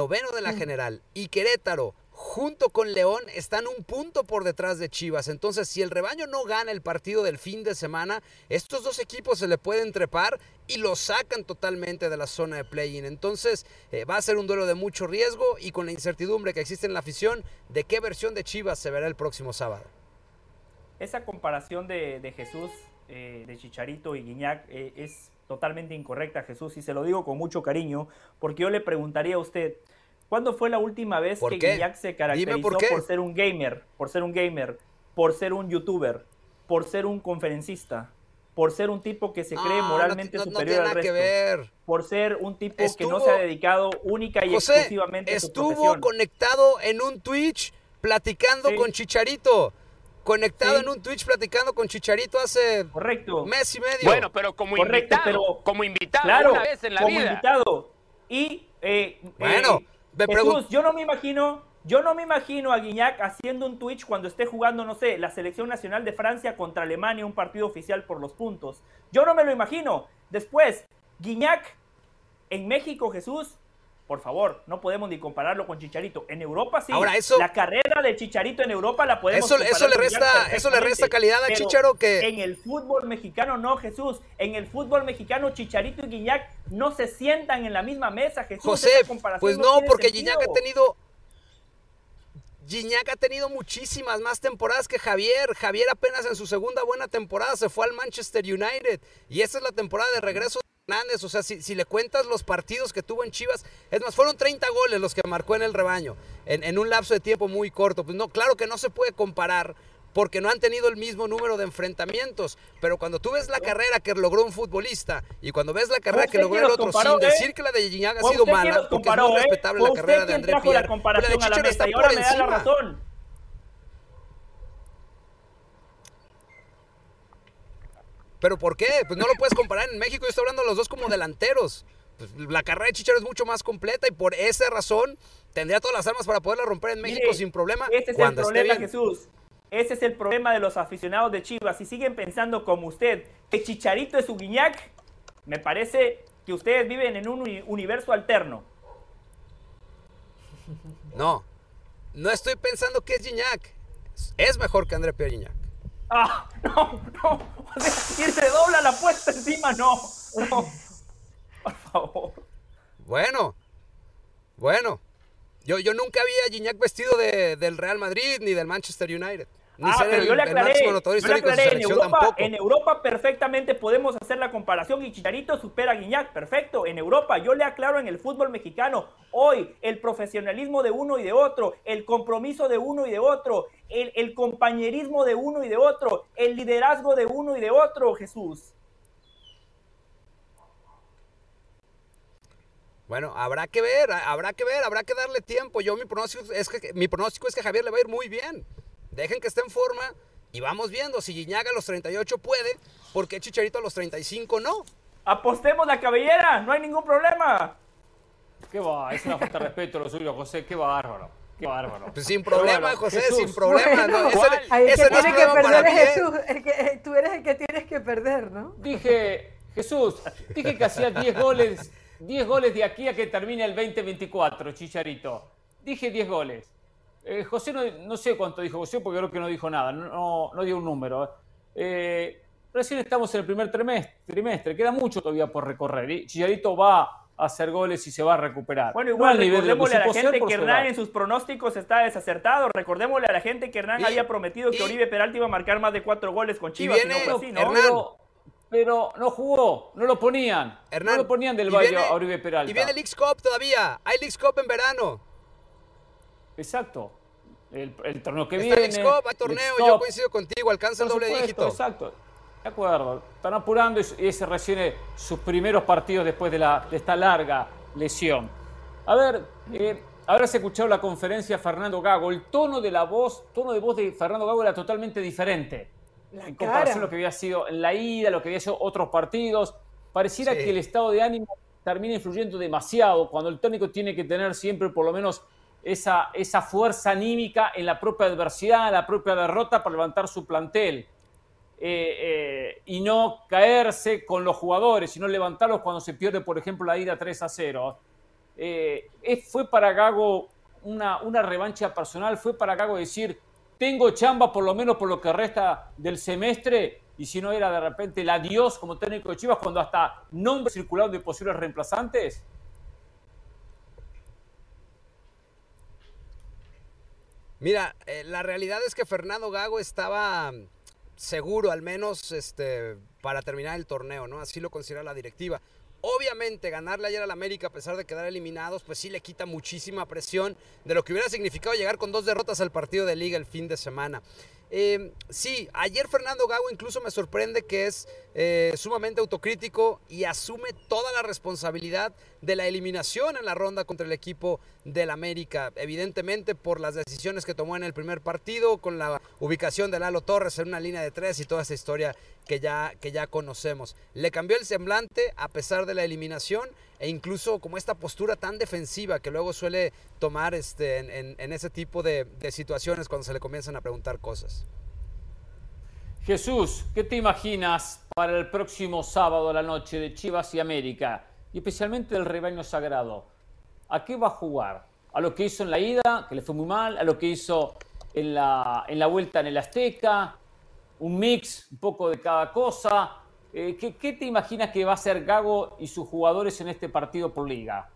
y Querétaro, junto con León, están un punto por detrás de Chivas. Entonces, si el rebaño no gana el partido del fin de semana, estos dos equipos se le pueden trepar y lo sacan totalmente de la zona de play-in. Entonces, va a ser un duelo de mucho riesgo y con la incertidumbre que existe en la afición de qué versión de Chivas se verá el próximo sábado. Esa comparación de Jesús, de Chicharito y Guiñac, es totalmente incorrecta, Jesús, y se lo digo con mucho cariño, porque yo le preguntaría a usted, ¿cuándo fue la última vez que Guiñac se caracterizó por ser un gamer, por ser un youtuber, por ser un conferencista, por ser un tipo que se cree moralmente superior al resto, por ser un tipo que no se ha dedicado única y exclusivamente a su profesión? Estuvo conectado en un Twitch platicando con Chicharito. En un Twitch platicando con Chicharito hace mes y medio. Bueno, pero como invitado, claro, una vez en la vida. Como invitado. Y Jesús, yo no me imagino a Guiñac haciendo un Twitch cuando esté jugando, no sé, la selección nacional de Francia contra Alemania, un partido oficial por los puntos. Yo no me lo imagino. Después, Guiñac en México, Jesús, por favor, no podemos ni compararlo con Chicharito. En Europa sí. Ahora, la carrera de Chicharito en Europa la podemos comparar. Eso le resta calidad a Chicharo que... En el fútbol mexicano no, Jesús. En el fútbol mexicano Chicharito y Guiñac no se sientan en la misma mesa, Jesús. José, pues no, porque Guiñac ha tenido muchísimas más temporadas que Javier. Javier apenas en su segunda buena temporada se fue al Manchester United. Y esta es la temporada de regreso de Hernández. O sea, si le cuentas los partidos que tuvo en Chivas, es más, fueron 30 goles los que marcó en el rebaño, en un lapso de tiempo muy corto. Pues no, claro que no se puede comparar, porque no han tenido el mismo número de enfrentamientos, pero cuando tú ves la carrera que logró un futbolista y cuando ves la carrera que logró el otro, sin decir que la de Guiñac ha sido mala, porque es muy respetable la carrera de André Pierre, la de Chicharo está por encima. ¿Pero por qué? Pues no lo puedes comparar. En México yo estoy hablando de los dos como delanteros. Pues la carrera de Chicharo es mucho más completa y por esa razón tendría todas las armas para poderla romper en México sin problema. Ese es el problema, Jesús. Ese es el problema de los aficionados de Chivas. Si siguen pensando como usted, que Chicharito es su Guiñac, me parece que ustedes viven en un universo alterno. No estoy pensando que es Guiñac. Es mejor que André Pierre Guiñac. No. O sea, y se dobla la apuesta encima, no. Por favor. Bueno. Yo nunca vi a Guiñac vestido del Real Madrid ni del Manchester United. Pero yo le aclaré, en Europa perfectamente podemos hacer la comparación y Chicharito supera a Guiñac, perfecto, en Europa. Yo le aclaro en el fútbol mexicano, hoy el profesionalismo de uno y de otro, el compromiso de uno y de otro, el compañerismo de uno y de otro, el liderazgo de uno y de otro, Jesús. Bueno, habrá que ver, habrá que darle tiempo. Mi pronóstico es que Javier le va a ir muy bien. Dejen que esté en forma y vamos viendo. Si Guiñac a los 38 puede, ¿por qué Chicharito a los 35 no? Apostemos la cabellera, no hay ningún problema. ¿Qué va? Es una falta de respeto lo suyo, José. Qué bárbaro. Qué bárbaro. Pues sin problema, Bueno, José, Jesús. sin problema. Bueno, no, ahí el ese que no es tiene que problema perder para mí, es Jesús. Tú eres el que tienes que perder, ¿no? Dije, Jesús, dije que hacía 10 goles de aquí a que termine el 2024, Chicharito. Dije 10 goles. José no sé cuánto dijo José porque creo que no dijo nada, no dio un número. Recién estamos en el primer trimestre, queda mucho todavía por recorrer. Y Chicharito va a hacer goles y se va a recuperar. Bueno, igual no recordémosle a la gente que Hernán en en sus pronósticos está desacertado. Recordémosle a la gente que Hernán había prometido que Oribe Peralta iba a marcar más de 4 goles con Chivas. viene, Y no fue así, ¿no? Hernán. Pero no jugó, no lo ponían. Hernán, no lo ponían del y Valle viene- a Oribe Peralta. Y viene el Leagues Cup todavía. Hay Leagues Cup en verano. Exacto. El torneo que Está viene. Leagues Cup, hay torneo. Leagues Yo Cup. coincido contigo. Alcanza el Por doble supuesto, dígito. Exacto. De acuerdo. Están apurando y ese recién sus primeros partidos después de esta larga lesión. A ver, habrás escuchado la conferencia de Fernando Gago. El tono de voz de Fernando Gago era totalmente diferente. En comparación a lo que había sido en la ida, lo que había sido otros partidos. Pareciera Sí. que el estado de ánimo termina influyendo demasiado cuando el técnico tiene que tener siempre por lo menos esa fuerza anímica en la propia adversidad, en la propia derrota para levantar su plantel. Y no caerse con los jugadores, sino levantarlos cuando se pierde, por ejemplo, la ida 3-0. Fue para Gago una revancha personal, fue para Gago decir, tengo chamba por lo menos por lo que resta del semestre, y si no era de repente el adiós como técnico de Chivas cuando hasta nombres circularon de posibles reemplazantes. Mira, la realidad es que Fernando Gago estaba seguro, al menos para terminar el torneo, ¿no? Así lo considera la directiva. Obviamente, ganarle ayer al América, a pesar de quedar eliminados, pues sí le quita muchísima presión de lo que hubiera significado llegar con 2 derrotas al partido de Liga el fin de semana. Sí, ayer Fernando Gago incluso me sorprende que es sumamente autocrítico y asume toda la responsabilidad de la eliminación en la ronda contra el equipo del América, evidentemente por las decisiones que tomó en el primer partido, con la ubicación de Lalo Torres en una línea de 3 y toda esa historia que ya conocemos. Le cambió el semblante a pesar de la eliminación e incluso como esta postura tan defensiva que luego suele tomar en ese tipo de situaciones cuando se le comienzan a preguntar cosas. Jesús, ¿qué te imaginas para el próximo sábado a la noche de Chivas y América? Y especialmente del rebaño sagrado. ¿A qué va a jugar? ¿A lo que hizo en la ida, que le fue muy mal? ¿A lo que hizo en la vuelta en el Azteca? ¿Un mix, un poco de cada cosa? ¿Qué te imaginas que va a hacer Gago y sus jugadores en este partido por liga?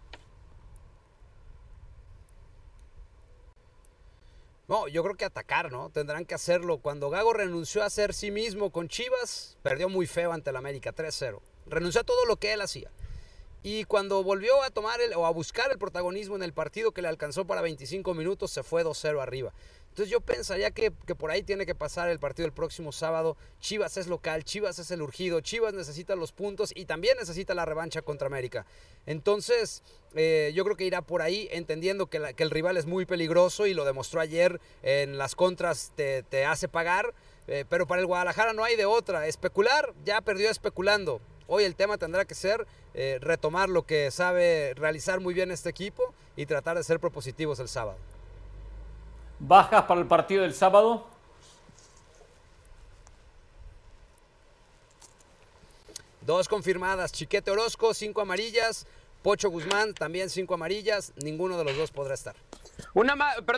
No, yo creo que atacar, ¿no? Tendrán que hacerlo. Cuando Gago renunció a ser sí mismo con Chivas, perdió muy feo ante el América, 3-0. Renunció a todo lo que él hacía. Y cuando volvió a tomar a buscar el protagonismo en el partido que le alcanzó para 25 minutos, se fue 2-0 arriba. Entonces yo pensaría que por ahí tiene que pasar el partido el próximo sábado. Chivas es local, Chivas es el urgido, Chivas necesita los puntos y también necesita la revancha contra América. Entonces yo creo que irá por ahí, entendiendo que el rival es muy peligroso y lo demostró ayer en las contras, te hace pagar. Pero para el Guadalajara no hay de otra. Especular, ya perdió especulando. Hoy el tema tendrá que ser retomar lo que sabe realizar muy bien este equipo y tratar de ser propositivos el sábado. ¿Bajas para el partido del sábado? Dos confirmadas, Chiquete Orozco, 5 amarillas, Pocho Guzmán, también 5 amarillas, ninguno de los dos podrá estar. Una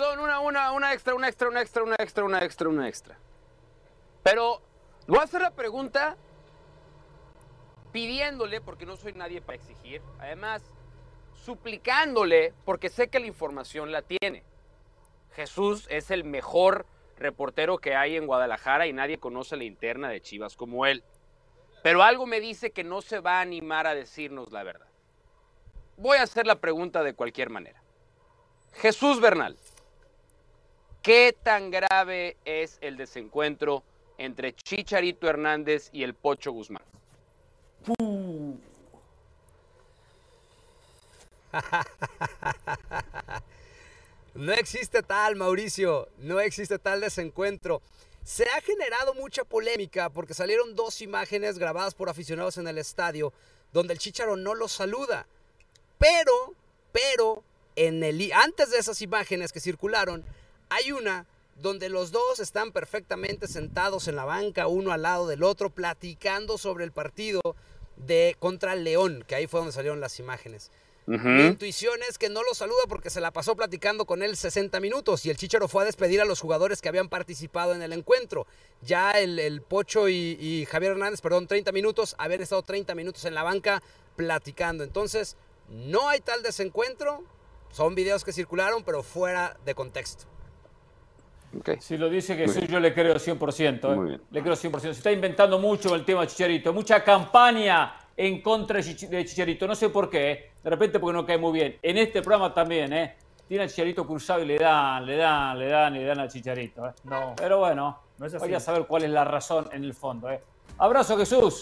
extra. Pero voy a hacer la pregunta pidiéndole, porque no soy nadie para exigir, además suplicándole, porque sé que la información la tiene. Jesús es el mejor reportero que hay en Guadalajara y nadie conoce la interna de Chivas como él. Pero algo me dice que no se va a animar a decirnos la verdad. Voy a hacer la pregunta de cualquier manera. Jesús Bernal, ¿qué tan grave es el desencuentro entre Chicharito Hernández y el Pocho Guzmán? No existe tal, Mauricio, no existe tal desencuentro. Se ha generado mucha polémica porque salieron 2 imágenes grabadas por aficionados en el estadio donde el Chícharo no los saluda. Pero, antes de esas imágenes que circularon, hay una donde los dos están perfectamente sentados en la banca, uno al lado del otro, platicando sobre el partido contra el León, que ahí fue donde salieron las imágenes. Mi intuición es que no lo saluda porque se la pasó platicando con él 60 minutos y el Chícharo fue a despedir a los jugadores que habían participado en el encuentro. Ya el Pocho y Javier Hernández, 30 minutos, habían estado 30 minutos en la banca platicando. Entonces, no hay tal desencuentro, son videos que circularon, pero fuera de contexto. Okay. Si lo dice Jesús, yo le creo 100%. Muy bien. Le creo 100%. Se está inventando mucho el tema de Chicharito. Mucha campaña en contra de Chicharito. No sé por qué. De repente porque no cae muy bien. En este programa también, tiene al Chicharito cruzado y le dan al Chicharito. No. Pero bueno, no es así. Vaya a saber cuál es la razón en el fondo. Abrazo, Jesús.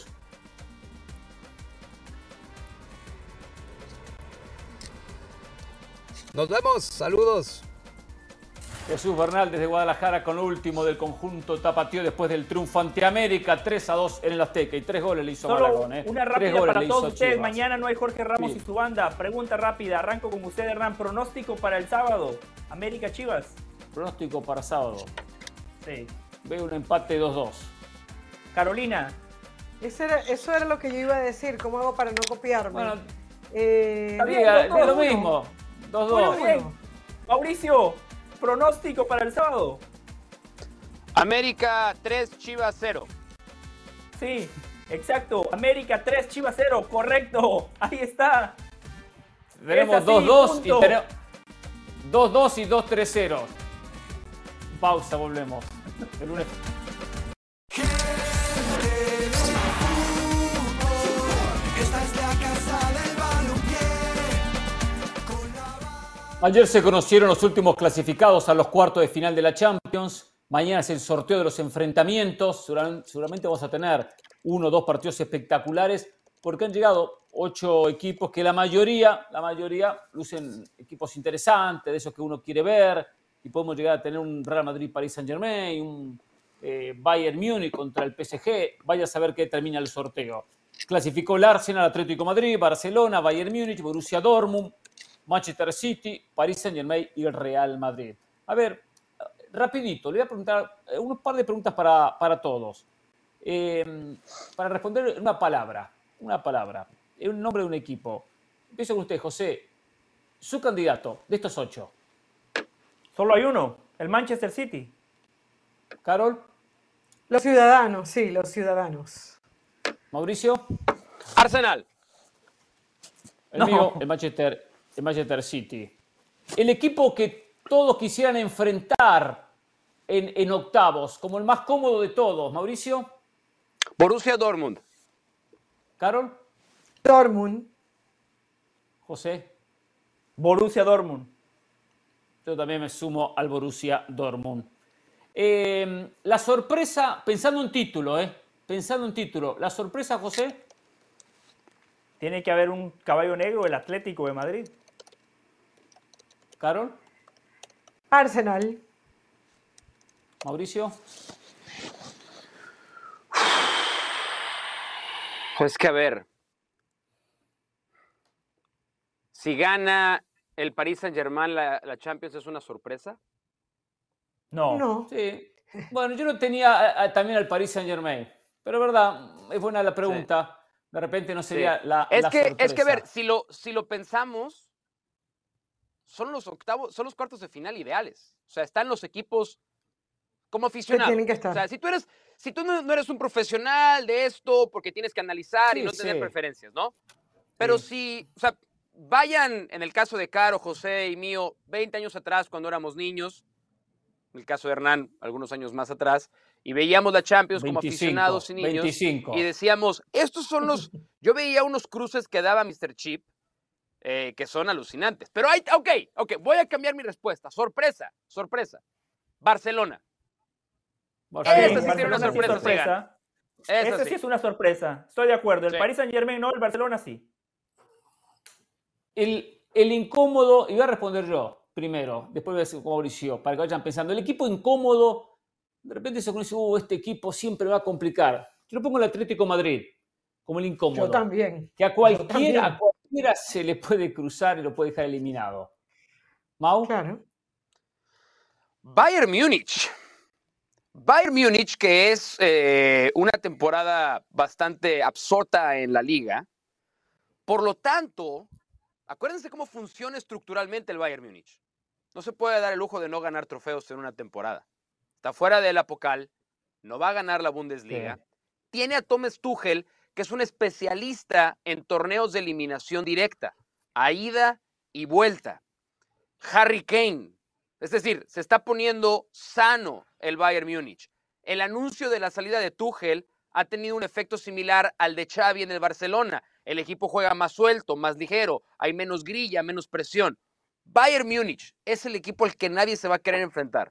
Nos vemos. Saludos. Jesús Bernal desde Guadalajara con lo último del conjunto tapatío después del triunfo ante América 3-2 en el Azteca y 3 goles le hizo Malagón. Una rápida para todos ustedes. Chivas. Mañana no hay Jorge Ramos Sí. y su banda. Pregunta rápida. Arranco con usted, Hernán. Pronóstico para el sábado. América Chivas. Pronóstico para sábado. Sí. Veo un empate 2-2. Carolina. Eso era lo que yo iba a decir. ¿Cómo hago para no copiarme? Bueno, Está bien, diga, 2-2. lo mismo. 2-2. Bueno, bien. Mauricio, pronóstico para el sábado. América 3, Chivas 0. Sí, exacto. América 3, Chivas 0. Correcto. Ahí está. Tenemos Es así, 2-2 y punto. tenemos 2-2 y 2-3-0. Pausa, volvemos. El lunes. Esta es la casa del balompié. Ayer se conocieron los últimos clasificados a los cuartos de final de la Champions. Mañana es el sorteo de los enfrentamientos. Seguramente vamos a tener 1 o 2 partidos espectaculares porque han llegado 8 equipos que la mayoría lucen equipos interesantes, de esos que uno quiere ver, y podemos llegar a tener un Real Madrid-Paris Saint-Germain, un Bayern Múnich contra el PSG. Vaya a saber qué termina el sorteo. Clasificó el Arsenal, Atlético de Madrid, Barcelona, Bayern Múnich, Borussia Dortmund, Manchester City, Paris Saint-Germain y el Real Madrid. A ver, rapidito, le voy a preguntar un par de preguntas para todos. Para responder una palabra, un nombre de un equipo. Empiezo con usted, José. Su candidato de estos 8. Solo hay uno, el Manchester City. Carol. Los ciudadanos, sí, los ciudadanos. Mauricio. Arsenal. El mío, el Manchester City. El equipo que todos quisieran enfrentar en octavos, como el más cómodo de todos. Mauricio. Borussia Dortmund. Carol. Dortmund. José. Borussia Dortmund. Yo también me sumo al Borussia Dortmund. La sorpresa, pensando en título, la sorpresa, José. Tiene que haber un caballo negro, el Atlético de Madrid. Carol. Arsenal. Mauricio. Pues que a ver. Si gana el Paris Saint-Germain la Champions, ¿es una sorpresa? No. Sí. Bueno, yo no tenía también al Paris Saint-Germain. Pero verdad, es buena la pregunta. Sí. De repente no sería la sorpresa. Es que a ver, si lo pensamos, son los cuartos de final ideales. O sea, están los equipos como aficionados. Tienen que estar. O sea, si tú no eres un profesional de esto, porque tienes que analizar y no tener preferencias, ¿no? Pero o sea, vayan, en el caso de Caro, José y mío, 20 años atrás, cuando éramos niños, en el caso de Hernán, algunos años más atrás, y veíamos la Champions 25, como aficionados y niños, 25. Y decíamos, estos son los... Yo veía unos cruces que daba Mr. Chip, que son alucinantes. Pero ok, voy a cambiar mi respuesta. Sorpresa. Barcelona. Esa sí tiene una sorpresa. Esa sí es una sorpresa. Estoy de acuerdo. El Paris Saint-Germain no, el Barcelona sí. El incómodo, y voy a responder yo primero, después voy a decir Mauricio, para que vayan pensando. El equipo incómodo de repente se conoce, este equipo siempre va a complicar. Yo lo pongo el Atlético de Madrid como el incómodo. Yo también. Que a cualquiera se le puede cruzar y lo puede dejar eliminado. ¿Mau? Claro. Bayern Múnich. Bayern Múnich, que es una temporada bastante absorta en la liga. Por lo tanto, acuérdense cómo funciona estructuralmente el Bayern Múnich. No se puede dar el lujo de no ganar trofeos en una temporada. Está fuera de la Pokal, no va a ganar la Bundesliga. Sí. Tiene a Thomas Tuchel, que es un especialista en torneos de eliminación directa, a ida y vuelta. Harry Kane, es decir, se está poniendo sano el Bayern Múnich. El anuncio de la salida de Tuchel ha tenido un efecto similar al de Xavi en el Barcelona. El equipo juega más suelto, más ligero, hay menos grilla, menos presión. Bayern Múnich es el equipo al que nadie se va a querer enfrentar.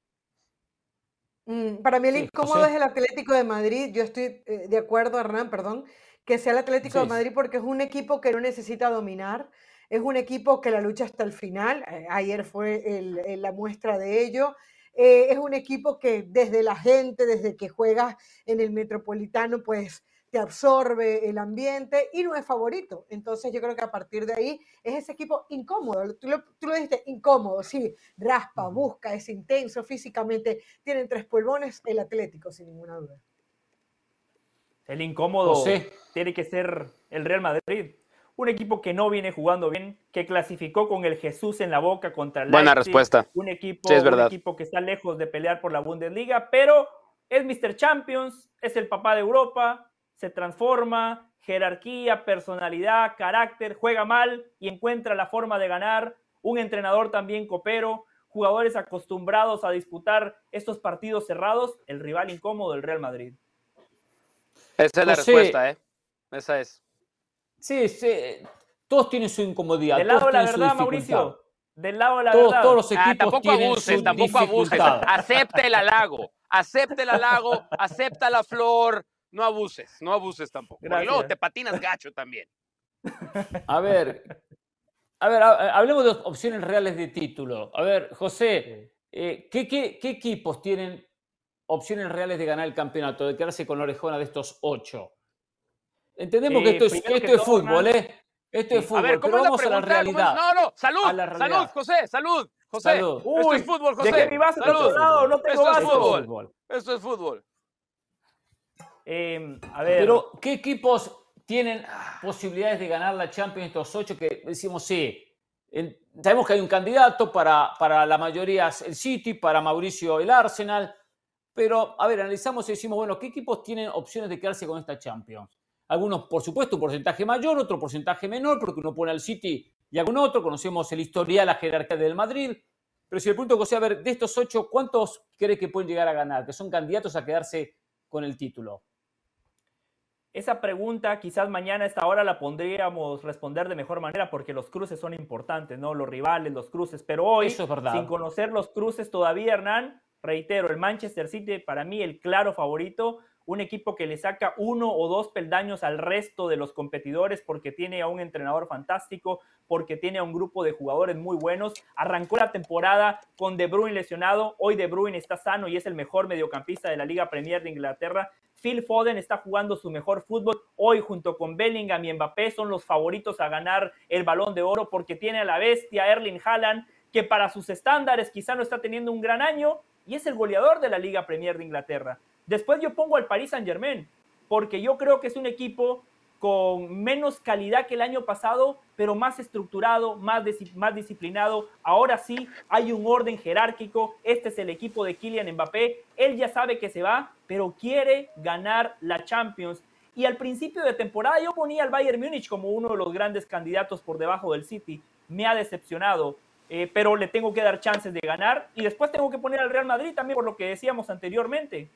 Para mí el incómodo es el Atlético de Madrid. Yo estoy de acuerdo, Hernán, que sea el Atlético de Madrid porque es un equipo que no necesita dominar. Es un equipo que la lucha hasta el final. Ayer fue la muestra de ello. Es un equipo que desde la gente, desde que juegas en el Metropolitano, pues te absorbe el ambiente y no es favorito. Entonces yo creo que a partir de ahí es ese equipo incómodo. Tú lo dijiste, incómodo, sí, raspa, busca, es intenso físicamente. Tienen 3 pulmones el Atlético, sin ninguna duda. El incómodo tiene que ser el Real Madrid. Un equipo que no viene jugando bien, que clasificó con el Jesús en la boca contra el Buena Leipzig. Respuesta. Un equipo, sí, es un equipo que está lejos de pelear por la Bundesliga, pero es Mr. Champions, es el papá de Europa, se transforma, jerarquía, personalidad, carácter, juega mal y encuentra la forma de ganar. Un entrenador también copero, jugadores acostumbrados a disputar estos partidos cerrados, el rival incómodo del Real Madrid. Esa es la respuesta, ¿eh? Esa es. Sí, todos tienen su incomodidad. Del lado de la verdad, Mauricio. Del lado de la verdad. Verdad. Todos los equipos tampoco abuses, tampoco abuses. Acepta el halago, acepta la flor. No abuses tampoco. Porque luego te patinas gacho también. A ver, hablemos de opciones reales de título. A ver, José, ¿qué equipos tienen opciones reales de ganar el campeonato, de quedarse con la orejona de estos 8? Entendemos que esto es fútbol, ¿eh? Esto es fútbol, a ver, ¿cómo pero es la vamos pregunta? a la realidad. No, salud, José, salud. Esto es fútbol, José. Dejé mi vaso de otro lado, no tengo vaso. Esto es fútbol. A ver. Pero, ¿qué equipos tienen posibilidades de ganar la Champions estos 8 que decimos sabemos que hay un candidato para la mayoría el City, para Mauricio el Arsenal, pero, a ver, analizamos y decimos, bueno, ¿qué equipos tienen opciones de quedarse con esta Champions? Algunos, por supuesto, un porcentaje mayor, otro porcentaje menor, porque uno pone al City y algún otro. Conocemos el historial, la jerarquía del Madrid. Pero si el punto, José, a ver, de estos 8, ¿cuántos cree que pueden llegar a ganar? Que son candidatos a quedarse con el título. Esa pregunta quizás mañana a esta hora la podríamos responder de mejor manera porque los cruces son importantes, ¿no? Los rivales, los cruces. Pero hoy, eso es verdad, sin conocer los cruces todavía, Hernán, reitero, el Manchester City para mí el claro favorito. Un equipo que le saca 1 o 2 peldaños al resto de los competidores porque tiene a un entrenador fantástico, porque tiene a un grupo de jugadores muy buenos. Arrancó la temporada con De Bruyne lesionado. Hoy De Bruyne está sano y es el mejor mediocampista de la Liga Premier de Inglaterra. Phil Foden está jugando su mejor fútbol. Hoy, junto con Bellingham y Mbappé, son los favoritos a ganar el Balón de Oro porque tiene a la bestia Erling Haaland, que para sus estándares quizá no está teniendo un gran año y es el goleador de la Liga Premier de Inglaterra. Después yo pongo al Paris Saint-Germain, porque yo creo que es un equipo con menos calidad que el año pasado, pero más estructurado, más disciplinado. Ahora sí hay un orden jerárquico. Este es el equipo de Kylian Mbappé. Él ya sabe que se va, pero quiere ganar la Champions. Y al principio de temporada yo ponía al Bayern Múnich como uno de los grandes candidatos por debajo del City. Me ha decepcionado, pero le tengo que dar chances de ganar. Y después tengo que poner al Real Madrid también por lo que decíamos anteriormente.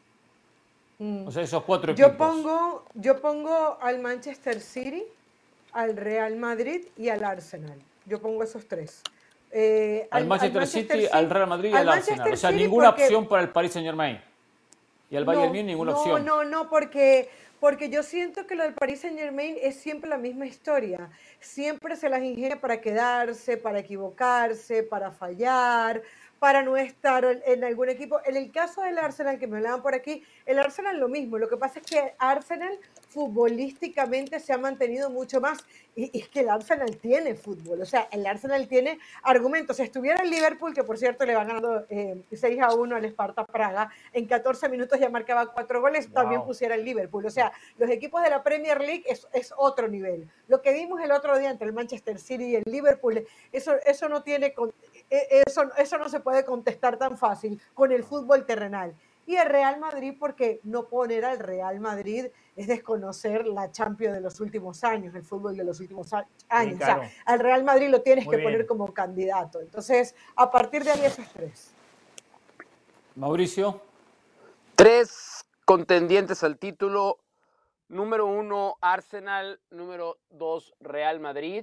O sea, esos 4 equipos. Yo pongo al Manchester City, al Real Madrid y al Arsenal. Yo pongo esos 3. Al Manchester City, al Real Madrid y al Arsenal. O sea, ninguna opción para el Paris Saint-Germain. Y al Bayern Múnich ninguna opción. No, porque yo siento que lo del Paris Saint-Germain es siempre la misma historia. Siempre se las ingenia para quedarse, para equivocarse, para fallar, para no estar en algún equipo. En el caso del Arsenal, que me hablaban por aquí, el Arsenal lo mismo. Lo que pasa es que Arsenal futbolísticamente se ha mantenido mucho más. Y es que el Arsenal tiene fútbol. O sea, el Arsenal tiene argumentos. Si estuviera el Liverpool, que por cierto le va ganando 6-1 al Sparta Praga, en 14 minutos ya marcaba 4 goles, también pusiera el Liverpool. O sea, los equipos de la Premier League es otro nivel. Lo que vimos el otro día entre el Manchester City y el Liverpool, eso no tiene... Eso no se puede contestar tan fácil con el fútbol terrenal. Y el Real Madrid, porque no poner al Real Madrid es desconocer la Champions de los últimos años, el fútbol de los últimos años. Sí, claro. O sea, al Real Madrid lo tienes que poner como candidato. Entonces, a partir de ahí esos 3. Mauricio. 3 contendientes al título. Número 1, Arsenal. Número 2, Real Madrid.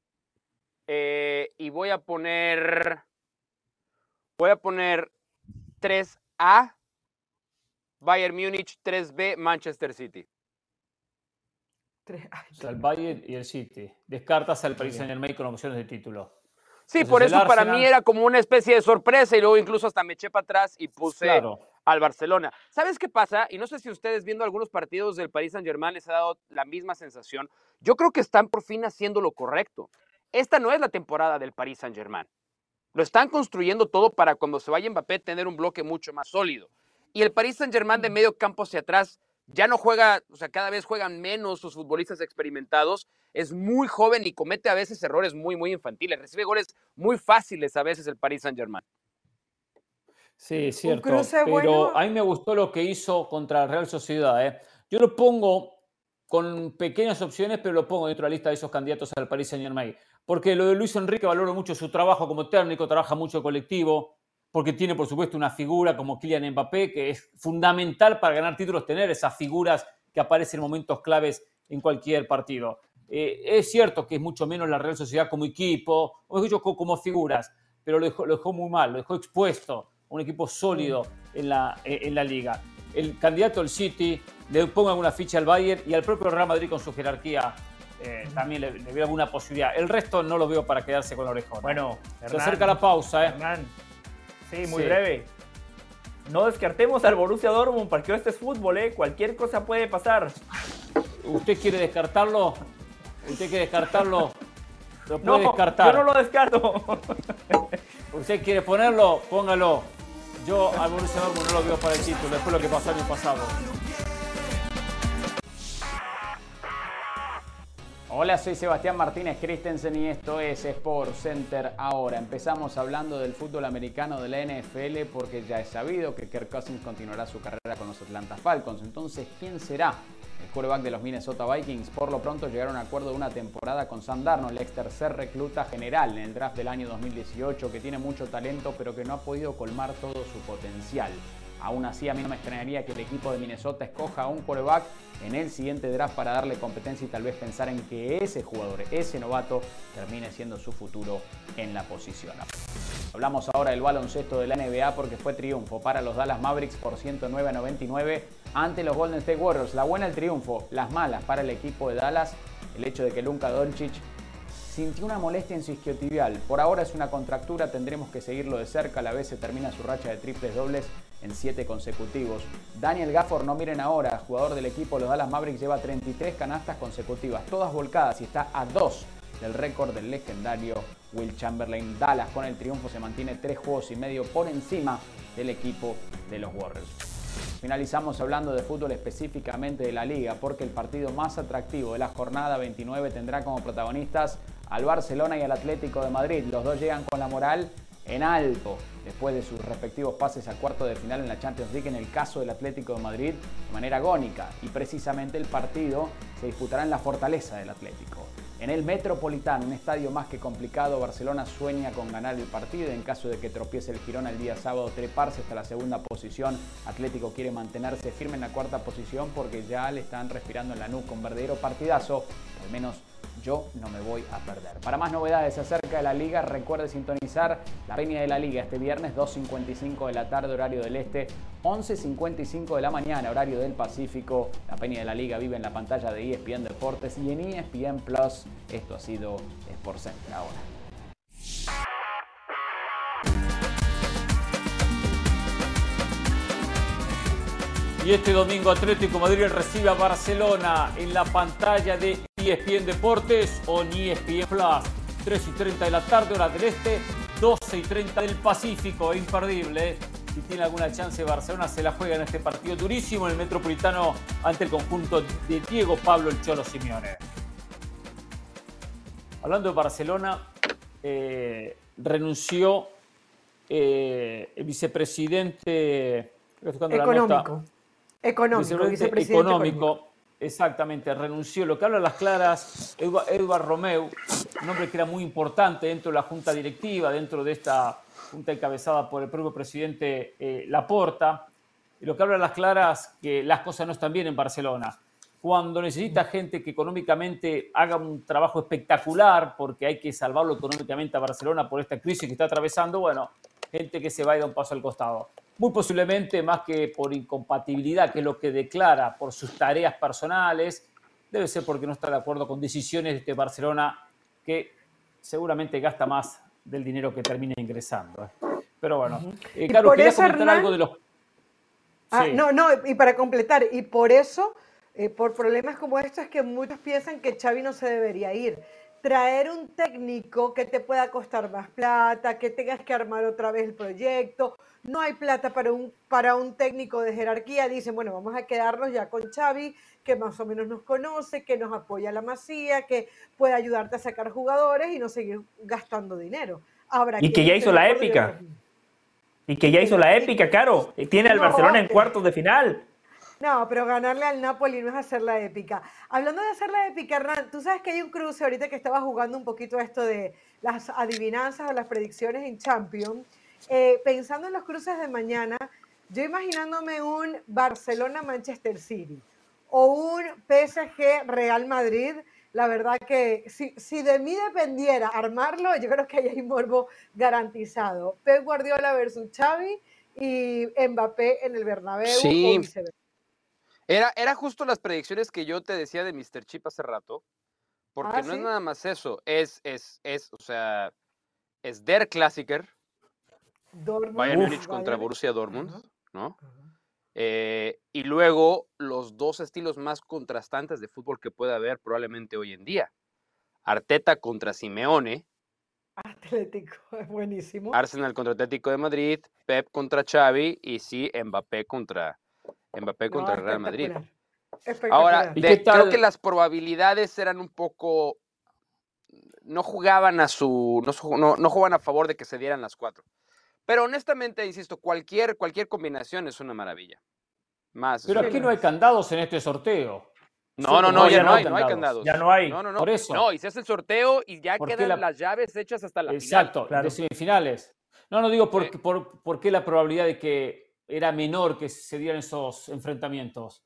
Y voy a poner 3A, Bayern Múnich, 3B, Manchester City. O sea, el Bayern y el City. Descartas al Paris Saint-Germain con opciones de título. Sí, entonces, por eso Arsenal... para mí era como una especie de sorpresa y luego incluso hasta me eché para atrás y puse al Barcelona. ¿Sabes qué pasa? Y no sé si ustedes viendo algunos partidos del Paris Saint-Germain les ha dado la misma sensación. Yo creo que están por fin haciendo lo correcto. Esta no es la temporada del Paris Saint-Germain. Lo están construyendo todo para cuando se vaya Mbappé tener un bloque mucho más sólido. Y el Paris Saint-Germain de medio campo hacia atrás ya no juega, o sea, cada vez juegan menos sus futbolistas experimentados. Es muy joven y comete a veces errores muy, muy infantiles. Recibe goles muy fáciles a veces el Paris Saint-Germain. Sí, es cierto. Pero a mí me gustó lo que hizo contra la Real Sociedad. Yo lo pongo con pequeñas opciones, pero lo pongo dentro de la lista de esos candidatos al Paris Saint-Germain. Porque lo de Luis Enrique valoro mucho su trabajo como técnico, trabaja mucho colectivo, porque tiene, por supuesto, una figura como Kylian Mbappé, que es fundamental para ganar títulos, tener esas figuras que aparecen en momentos claves en cualquier partido. Es cierto que es mucho menos la Real Sociedad como equipo, o mejor dicho, como figuras, pero lo dejó muy mal, lo dejó expuesto, un equipo sólido en la liga. El candidato del City, le pongo alguna ficha al Bayern y al propio Real Madrid con su jerarquía también le veo alguna posibilidad. El resto no lo veo para quedarse con la orejona. Bueno, Hernán, se acerca la pausa. Hernán, sí, muy breve. No descartemos al Borussia Dortmund porque este es fútbol, cualquier cosa puede pasar. ¿Usted quiere descartarlo? Lo puede descartar. Yo no lo descarto. ¿Usted quiere ponerlo? Póngalo. Yo al Borussia Dortmund no lo veo para el título, después de lo que pasó el año pasado. Hola, soy Sebastián Martínez Christensen y esto es Sport Center ahora. Empezamos hablando del fútbol americano de la NFL porque ya es sabido que Kirk Cousins continuará su carrera con los Atlanta Falcons. Entonces, ¿quién será el quarterback de los Minnesota Vikings? Por lo pronto llegaron a un acuerdo de una temporada con Sam Darnold, el ex tercer recluta general en el draft del año 2018, que tiene mucho talento pero que no ha podido colmar todo su potencial. Aún así, a mí no me extrañaría que el equipo de Minnesota escoja a un quarterback en el siguiente draft para darle competencia y tal vez pensar en que ese jugador, ese novato, termine siendo su futuro en la posición. Hablamos ahora del baloncesto de la NBA porque fue triunfo para los Dallas Mavericks por 109-99 ante los Golden State Warriors. La buena el triunfo, las malas para el equipo de Dallas, el hecho de que Luka Doncic sintió una molestia en su isquiotibial. Por ahora es una contractura, tendremos que seguirlo de cerca. A la vez se termina su racha de triples dobles en 7 consecutivos. Daniel Gafford, no miren ahora, jugador del equipo, los Dallas Mavericks, lleva 33 canastas consecutivas, todas volcadas y está a 2 del récord del legendario Will Chamberlain. Dallas con el triunfo se mantiene 3 juegos y medio por encima del equipo de los Warriors. Finalizamos hablando de fútbol, específicamente de la Liga, porque el partido más atractivo de la jornada 29 tendrá como protagonistas al Barcelona y al Atlético de Madrid. Los dos llegan con la moral en alto después de sus respectivos pases a cuarto de final en la Champions League, en el caso del Atlético de Madrid de manera agónica, y precisamente el partido se disputará en la fortaleza del Atlético. En el Metropolitano, un estadio más que complicado, Barcelona sueña con ganar el partido. En caso de que tropiece el Girona el día sábado, treparse hasta la segunda posición. Atlético quiere mantenerse firme en la cuarta posición porque ya le están respirando en la nuca un verdadero partidazo. Al menos yo no me voy a perder. Para más novedades acerca de la Liga, recuerde sintonizar la Peña de la Liga este viernes, 2:55 de la tarde, horario del Este, 11:55 de la mañana, horario del Pacífico. La Peña de la Liga vive en la pantalla de ESPN Deportes y en ESPN Plus. Esto ha sido SportsCenter ahora. Y este domingo Atlético Madrid recibe a Barcelona en la pantalla de ESPN Deportes o ESPN Plus. 3:30 de la tarde, hora del este, 12:30 del Pacífico. Imperdible. Si tiene alguna chance, Barcelona se la juega en este partido durísimo en el Metropolitano ante el conjunto de Diego Pablo el Cholo Simeone. Hablando de Barcelona, renunció el vicepresidente económico, exactamente, renunció. Lo que habla a las claras, Eduard Romeu, un hombre que era muy importante dentro de la junta directiva, dentro de esta junta encabezada por el propio presidente Laporta. Y lo que habla a las claras, que las cosas no están bien en Barcelona. Cuando necesita gente que económicamente haga un trabajo espectacular, porque hay que salvarlo económicamente a Barcelona por esta crisis que está atravesando, bueno, gente que se va y da un paso al costado. Muy posiblemente, más que por incompatibilidad, que es lo que declara por sus tareas personales, debe ser porque no está de acuerdo con decisiones de Barcelona, que seguramente gasta más del dinero que termina ingresando. Pero bueno, claro, quería comentar Hernán, algo de los... Sí. Y para completar, y por eso, por problemas como estos, es que muchos piensan que Xavi no se debería ir. Traer un técnico que te pueda costar más plata, que tengas que armar otra vez el proyecto, no hay plata para un técnico de jerarquía. Dicen, bueno, vamos a quedarnos ya con Xavi, que más o menos nos conoce, que nos apoya la Masía, que puede ayudarte a sacar jugadores y no seguir gastando dinero. Y que ya hizo la épica. Y que ya hizo la épica, claro. Tiene al Barcelona en cuartos de final. No, pero ganarle al Napoli no es hacer la épica. Hablando de hacer la épica, Hernán, tú sabes que hay un cruce ahorita que estaba jugando un poquito esto de las adivinanzas o las predicciones en Champions. Pensando en los cruces de mañana, yo imaginándome un Barcelona-Manchester City o un PSG-Real Madrid, la verdad que si de mí dependiera armarlo, yo creo que ahí hay morbo garantizado. Pep Guardiola versus Xavi y Mbappé en el Bernabéu o viceversa. Era justo las predicciones que yo te decía de Mr. Chip hace rato, porque no es nada más eso, es Der Klassiker, Bayern Múnich contra Borussia Dortmund, ¿no? Y luego los dos estilos más contrastantes de fútbol que puede haber probablemente hoy en día. Arteta contra Simeone. Atlético, es buenísimo. Arsenal contra Atlético de Madrid, Pep contra Xavi y sí, Mbappé contra el Real Madrid. Ahora, creo que las probabilidades eran un poco... No jugaban no jugaban a favor de que se dieran las cuatro. Pero honestamente, insisto, cualquier combinación es una maravilla. Pero aquí no hay candados en este sorteo. No, ya no hay candados. Ya no hay. No. Por eso. No, y se hace el sorteo y ya quedan las llaves hechas hasta la final. Exacto, de semifinales. No digo por qué la probabilidad de que era menor que se dieran esos enfrentamientos.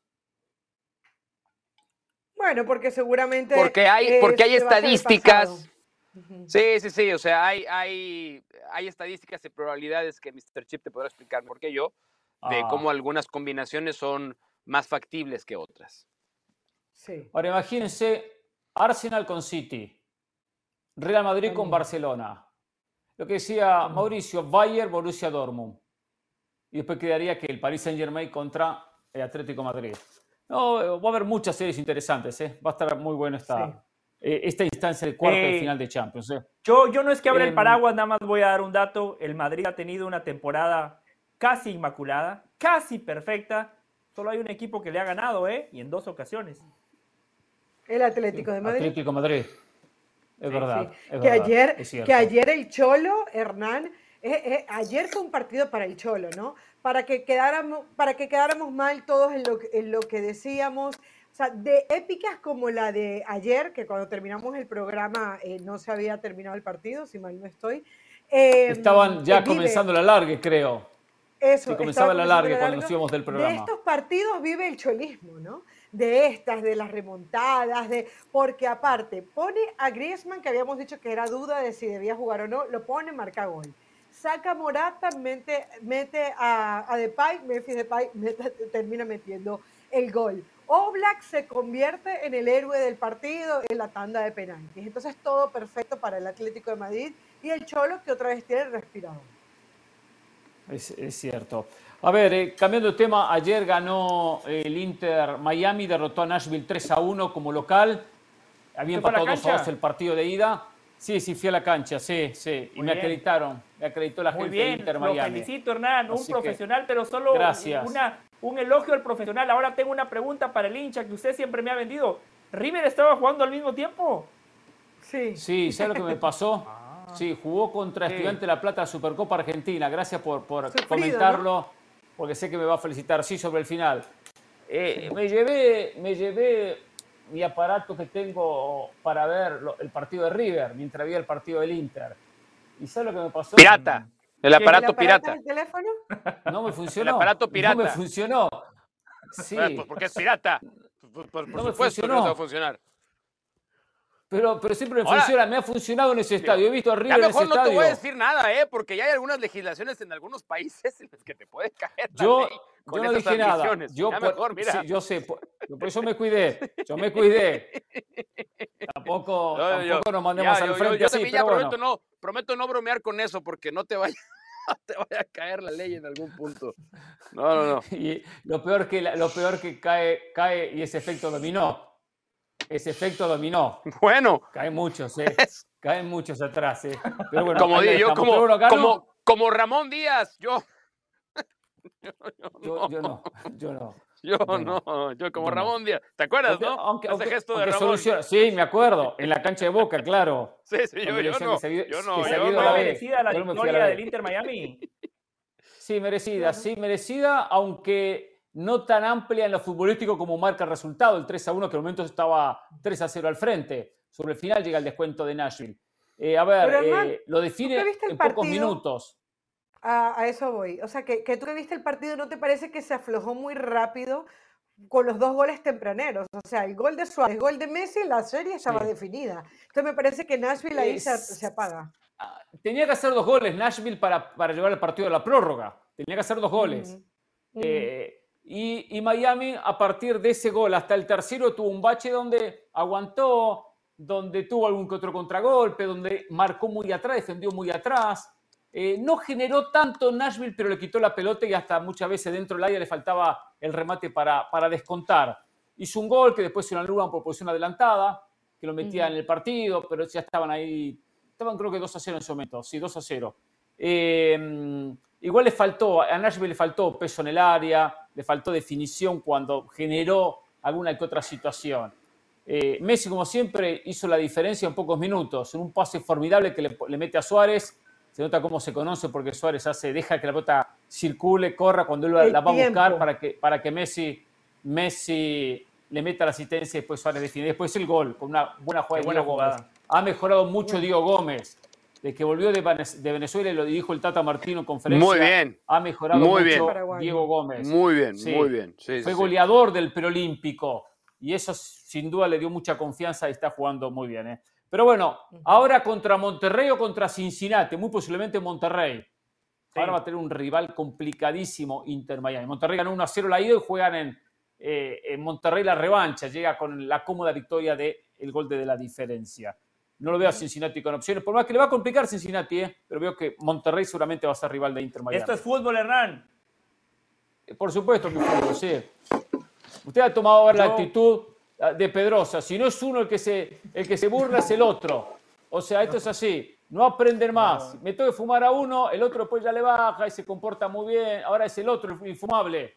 Bueno, porque seguramente... Porque hay estadísticas. Sí, o sea, hay estadísticas y probabilidades que Mr. Chip te podrá explicar mejor que yo, de cómo algunas combinaciones son más factibles que otras. Sí. Ahora imagínense Arsenal con City, Real Madrid con Barcelona. Lo que decía Mauricio, Bayern, Borussia Dortmund. Y después quedaría que el Paris Saint-Germain contra el Atlético Madrid. No, va a haber muchas series interesantes, va a estar muy buena esta instancia de cuarto de final de Champions. Yo no es que abra el paraguas, nada más voy a dar un dato. El Madrid ha tenido una temporada casi inmaculada, casi perfecta. Solo hay un equipo que le ha ganado, y en 2 ocasiones. El Atlético de Madrid. Atlético de Madrid. Es verdad. Sí. Que ayer el Cholo, Hernán, ayer fue un partido para el Cholo, ¿no? Para que quedáramos mal todos en lo que decíamos. O sea, de épicas como la de ayer, que cuando terminamos el programa no se había terminado el partido, si mal no estoy. Estaban ya comenzando el alargue, creo. Eso, sí, comenzaba el alargue cuando nos íbamos del programa. De estos partidos vive el cholismo, ¿no? De las remontadas, porque aparte, pone a Griezmann, que habíamos dicho que era duda de si debía jugar o no, lo pone, marca gol. Saca Morata, mete a Depay, Memphis Depay termina metiendo el gol. Oblak se convierte en el héroe del partido en la tanda de penaltis. Entonces todo perfecto para el Atlético de Madrid y el Cholo que otra vez tiene el respirador. Es cierto. A ver, cambiando de tema, ayer ganó el Inter Miami, derrotó a Nashville 3-1 como local. Había empatado 2-2 el partido de ida. Sí, fui a la cancha, sí. Y me acreditaron, me acreditó la gente de Inter Miami. Lo felicito, Hernán, un profesional, pero solo gracias. Un elogio al profesional. Ahora tengo una pregunta para el hincha que usted siempre me ha vendido. ¿River estaba jugando al mismo tiempo? Sí, ¿sabes lo que me pasó? Sí, jugó contra Estudiantes de La Plata, Supercopa Argentina. Gracias por comentarlo, ¿no? Porque sé que me va a felicitar. Sí, sobre el final. Me llevé mi aparato que tengo para ver el partido de River, mientras veía el partido del Inter. ¿Y sabes lo que me pasó? Pirata. El aparato pirata. ¿El teléfono? No me funcionó. El aparato pirata. No me funcionó. Sí. Pues porque es pirata. Por no supuesto que no va a funcionar. Pero siempre me funciona, me ha funcionado en ese estadio. He visto a River en ese estadio. Mejor no te voy a decir nada, porque ya hay algunas legislaciones en algunos países en las que te puede caer la ley con yo no dije nada. Yo sé, por eso me cuidé. Yo me cuidé. Tampoco nos mandemos al frente. Yo también ya prometo no bromear con eso porque no te vaya a caer la ley en algún punto. No. Y lo peor que cae y ese efecto dominó. Bueno. Caen muchos, Caen muchos atrás, Pero bueno, como Ramón Díaz, yo como Ramón Díaz. ¿Te acuerdas, no? Ese gesto de Ramón. Sí, me acuerdo. En la cancha de Boca, claro. Sí, yo no. ¿Fue merecida la victoria del Inter Miami? Sí, merecida, aunque no tan amplia en lo futbolístico como marca el resultado, el 3-1, que en el momento estaba 3-0 al frente. Sobre el final llega el descuento de Nashville. Lo define en pocos minutos. A eso voy. O sea, que tú que viste el partido, ¿no te parece que se aflojó muy rápido con los dos goles tempraneros? O sea, el gol de Suárez, el gol de Messi, la serie estaba definida. Entonces me parece que Nashville ahí se apaga. Tenía que hacer 2 goles Nashville para llevar el partido a la prórroga. Tenía que hacer 2 goles. Y Miami, a partir de ese gol hasta el tercero, tuvo un bache donde aguantó, donde tuvo algún que otro contragolpe, donde marcó muy atrás, defendió muy atrás. No generó tanto Nashville, pero le quitó la pelota y hasta muchas veces dentro del área le faltaba el remate para descontar. Hizo un gol que después se lo anulan por posición adelantada, que lo metía en el partido, pero ya estaban ahí, creo que 2-0 en ese momento, sí, 2-0. Igual a Nashville le faltó peso en el área, le faltó definición cuando generó alguna que otra situación. Messi, como siempre, hizo la diferencia en pocos minutos, en un pase formidable que le mete a Suárez. Se nota cómo se conoce porque Suárez deja que la pelota circule, corra cuando él la va a buscar para que Messi le meta la asistencia y después Suárez define. Después el gol, con una buena jugada de Diego Gómez. Ha mejorado mucho Diego Gómez. De que volvió de Venezuela y lo dijo el Tata Martino en conferencia. Muy bien. Ha mejorado mucho Diego Gómez. Muy bien, muy bien. Fue goleador del preolímpico y eso sin duda le dio mucha confianza y está jugando muy bien. Pero bueno, ahora contra Monterrey o contra Cincinnati, muy posiblemente Monterrey. Ahora va a tener un rival complicadísimo Inter Miami. Monterrey ganó 1-0 la ida y juegan en Monterrey la revancha. Llega con la cómoda victoria del gol de la diferencia. No lo veo a Cincinnati con opciones, por más que le va a complicar Cincinnati, pero veo que Monterrey seguramente va a ser rival de Inter Miami. Esto es fútbol, Hernán. Por supuesto que es fútbol, sí. Usted ha tomado ahora la actitud de Pedrosa. Si no es uno el que se burla, es el otro. O sea, esto es así. No aprender más. Me tengo que fumar a uno, el otro después ya le baja y se comporta muy bien. Ahora es el otro, el infumable.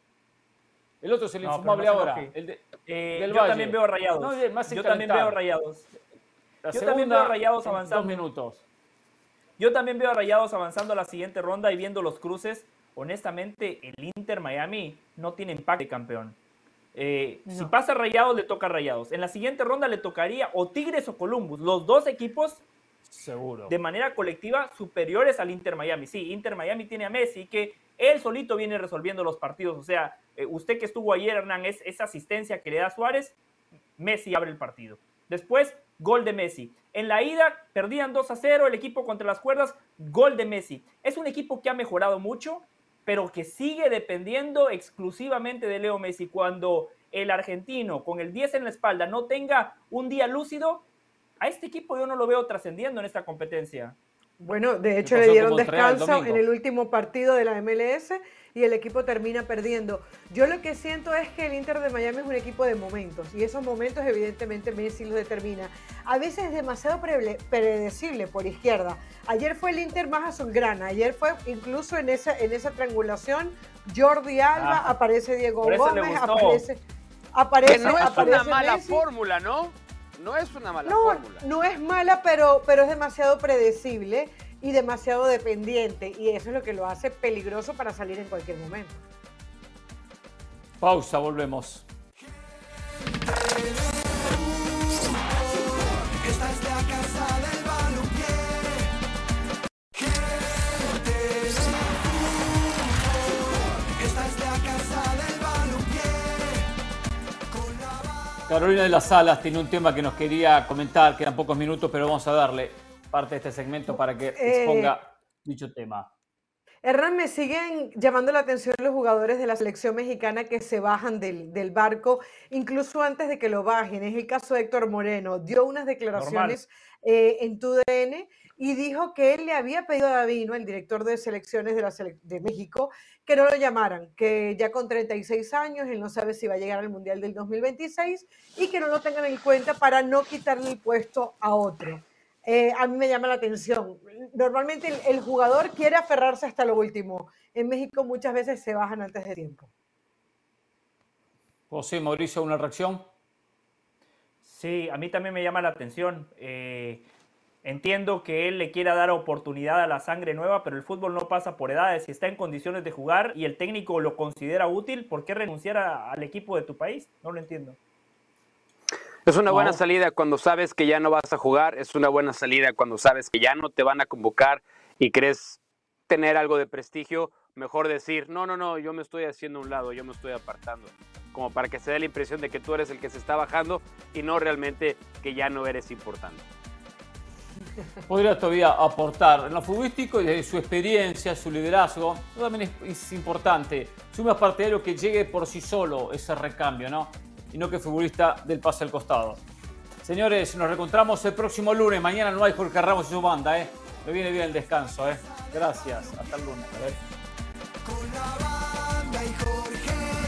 El otro es el infumable ahora. Yo también veo Rayados. Yo también veo Rayados. Yo también veo a Rayados avanzando. 2 minutos. Yo también veo a Rayados avanzando a la siguiente ronda y viendo los cruces. Honestamente, el Inter Miami no tiene impacto de campeón. Si pasa Rayados, le toca a Rayados. En la siguiente ronda le tocaría o Tigres o Columbus. Los dos equipos, seguro, de manera colectiva, superiores al Inter Miami. Sí, Inter Miami tiene a Messi, que él solito viene resolviendo los partidos. O sea, usted que estuvo ayer, Hernán, esa asistencia que le da Suárez, Messi abre el partido. Después, gol de Messi. En la ida, perdían 2-0, el equipo contra las cuerdas, gol de Messi. Es un equipo que ha mejorado mucho, pero que sigue dependiendo exclusivamente de Leo Messi. Cuando el argentino, con el 10 en la espalda, no tenga un día lúcido, a este equipo yo no lo veo trascendiendo en esta competencia. Bueno, de hecho ¿Qué le pasó dieron con Montreal el descanso domingo? en el último partido de la MLS y el equipo termina perdiendo. Yo lo que siento es que el Inter de Miami es un equipo de momentos y esos momentos evidentemente Messi los determina. A veces es demasiado predecible por izquierda. Ayer fue el Inter más azulgrana, ayer fue incluso en esa triangulación Jordi Alba, aparece Diego por eso le Gómez, gustó. aparece Que no es aparece una mala Messi. fórmula, ¿no? No es una mala No, fórmula. no es mala, pero es demasiado predecible y demasiado dependiente. Y eso es lo que lo hace peligroso para salir en cualquier momento. Pausa, volvemos. Esta es la casa del balompié. Gente del fútbol. Esta es la casa del balompié. Con la Carolina de las Alas tiene un tema que nos quería comentar, quedan pocos minutos, pero vamos a darle parte de este segmento para que exponga dicho tema. Hernán, me siguen llamando la atención los jugadores de la selección mexicana que se bajan del barco, incluso antes de que lo bajen. Es el caso de Héctor Moreno. Dio unas declaraciones en TUDN y dijo que él le había pedido a Davino, el director de selecciones de México, que no lo llamaran, que ya con 36 años él no sabe si va a llegar al Mundial del 2026 y que no lo tengan en cuenta para no quitarle el puesto a otro. A mí me llama la atención. Normalmente el jugador quiere aferrarse hasta lo último. En México muchas veces se bajan antes de tiempo. José, Mauricio, ¿una reacción? Sí, a mí también me llama la atención. Entiendo que él le quiera dar oportunidad a la sangre nueva, pero el fútbol no pasa por edades. Si está en condiciones de jugar y el técnico lo considera útil, ¿por qué renunciar al equipo de tu país? No lo entiendo. Es una buena salida cuando sabes que ya no vas a jugar, es una buena salida cuando sabes que ya no te van a convocar y crees tener algo de prestigio, mejor decir, no, yo me estoy haciendo a un lado, yo me estoy apartando, como para que se dé la impresión de que tú eres el que se está bajando y no realmente que ya no eres importante. Podría todavía aportar en lo futbolístico y desde su experiencia, su liderazgo, también es importante. Soy más partidario que llegue por sí solo ese recambio, ¿no? Y no que el futbolista del pase al costado. Señores, nos reencontramos el próximo lunes. Mañana no hay Jorge Ramos y su banda, ¿eh? Me viene bien el descanso, ¿eh? Gracias. Hasta el lunes. con la banda y Jorge.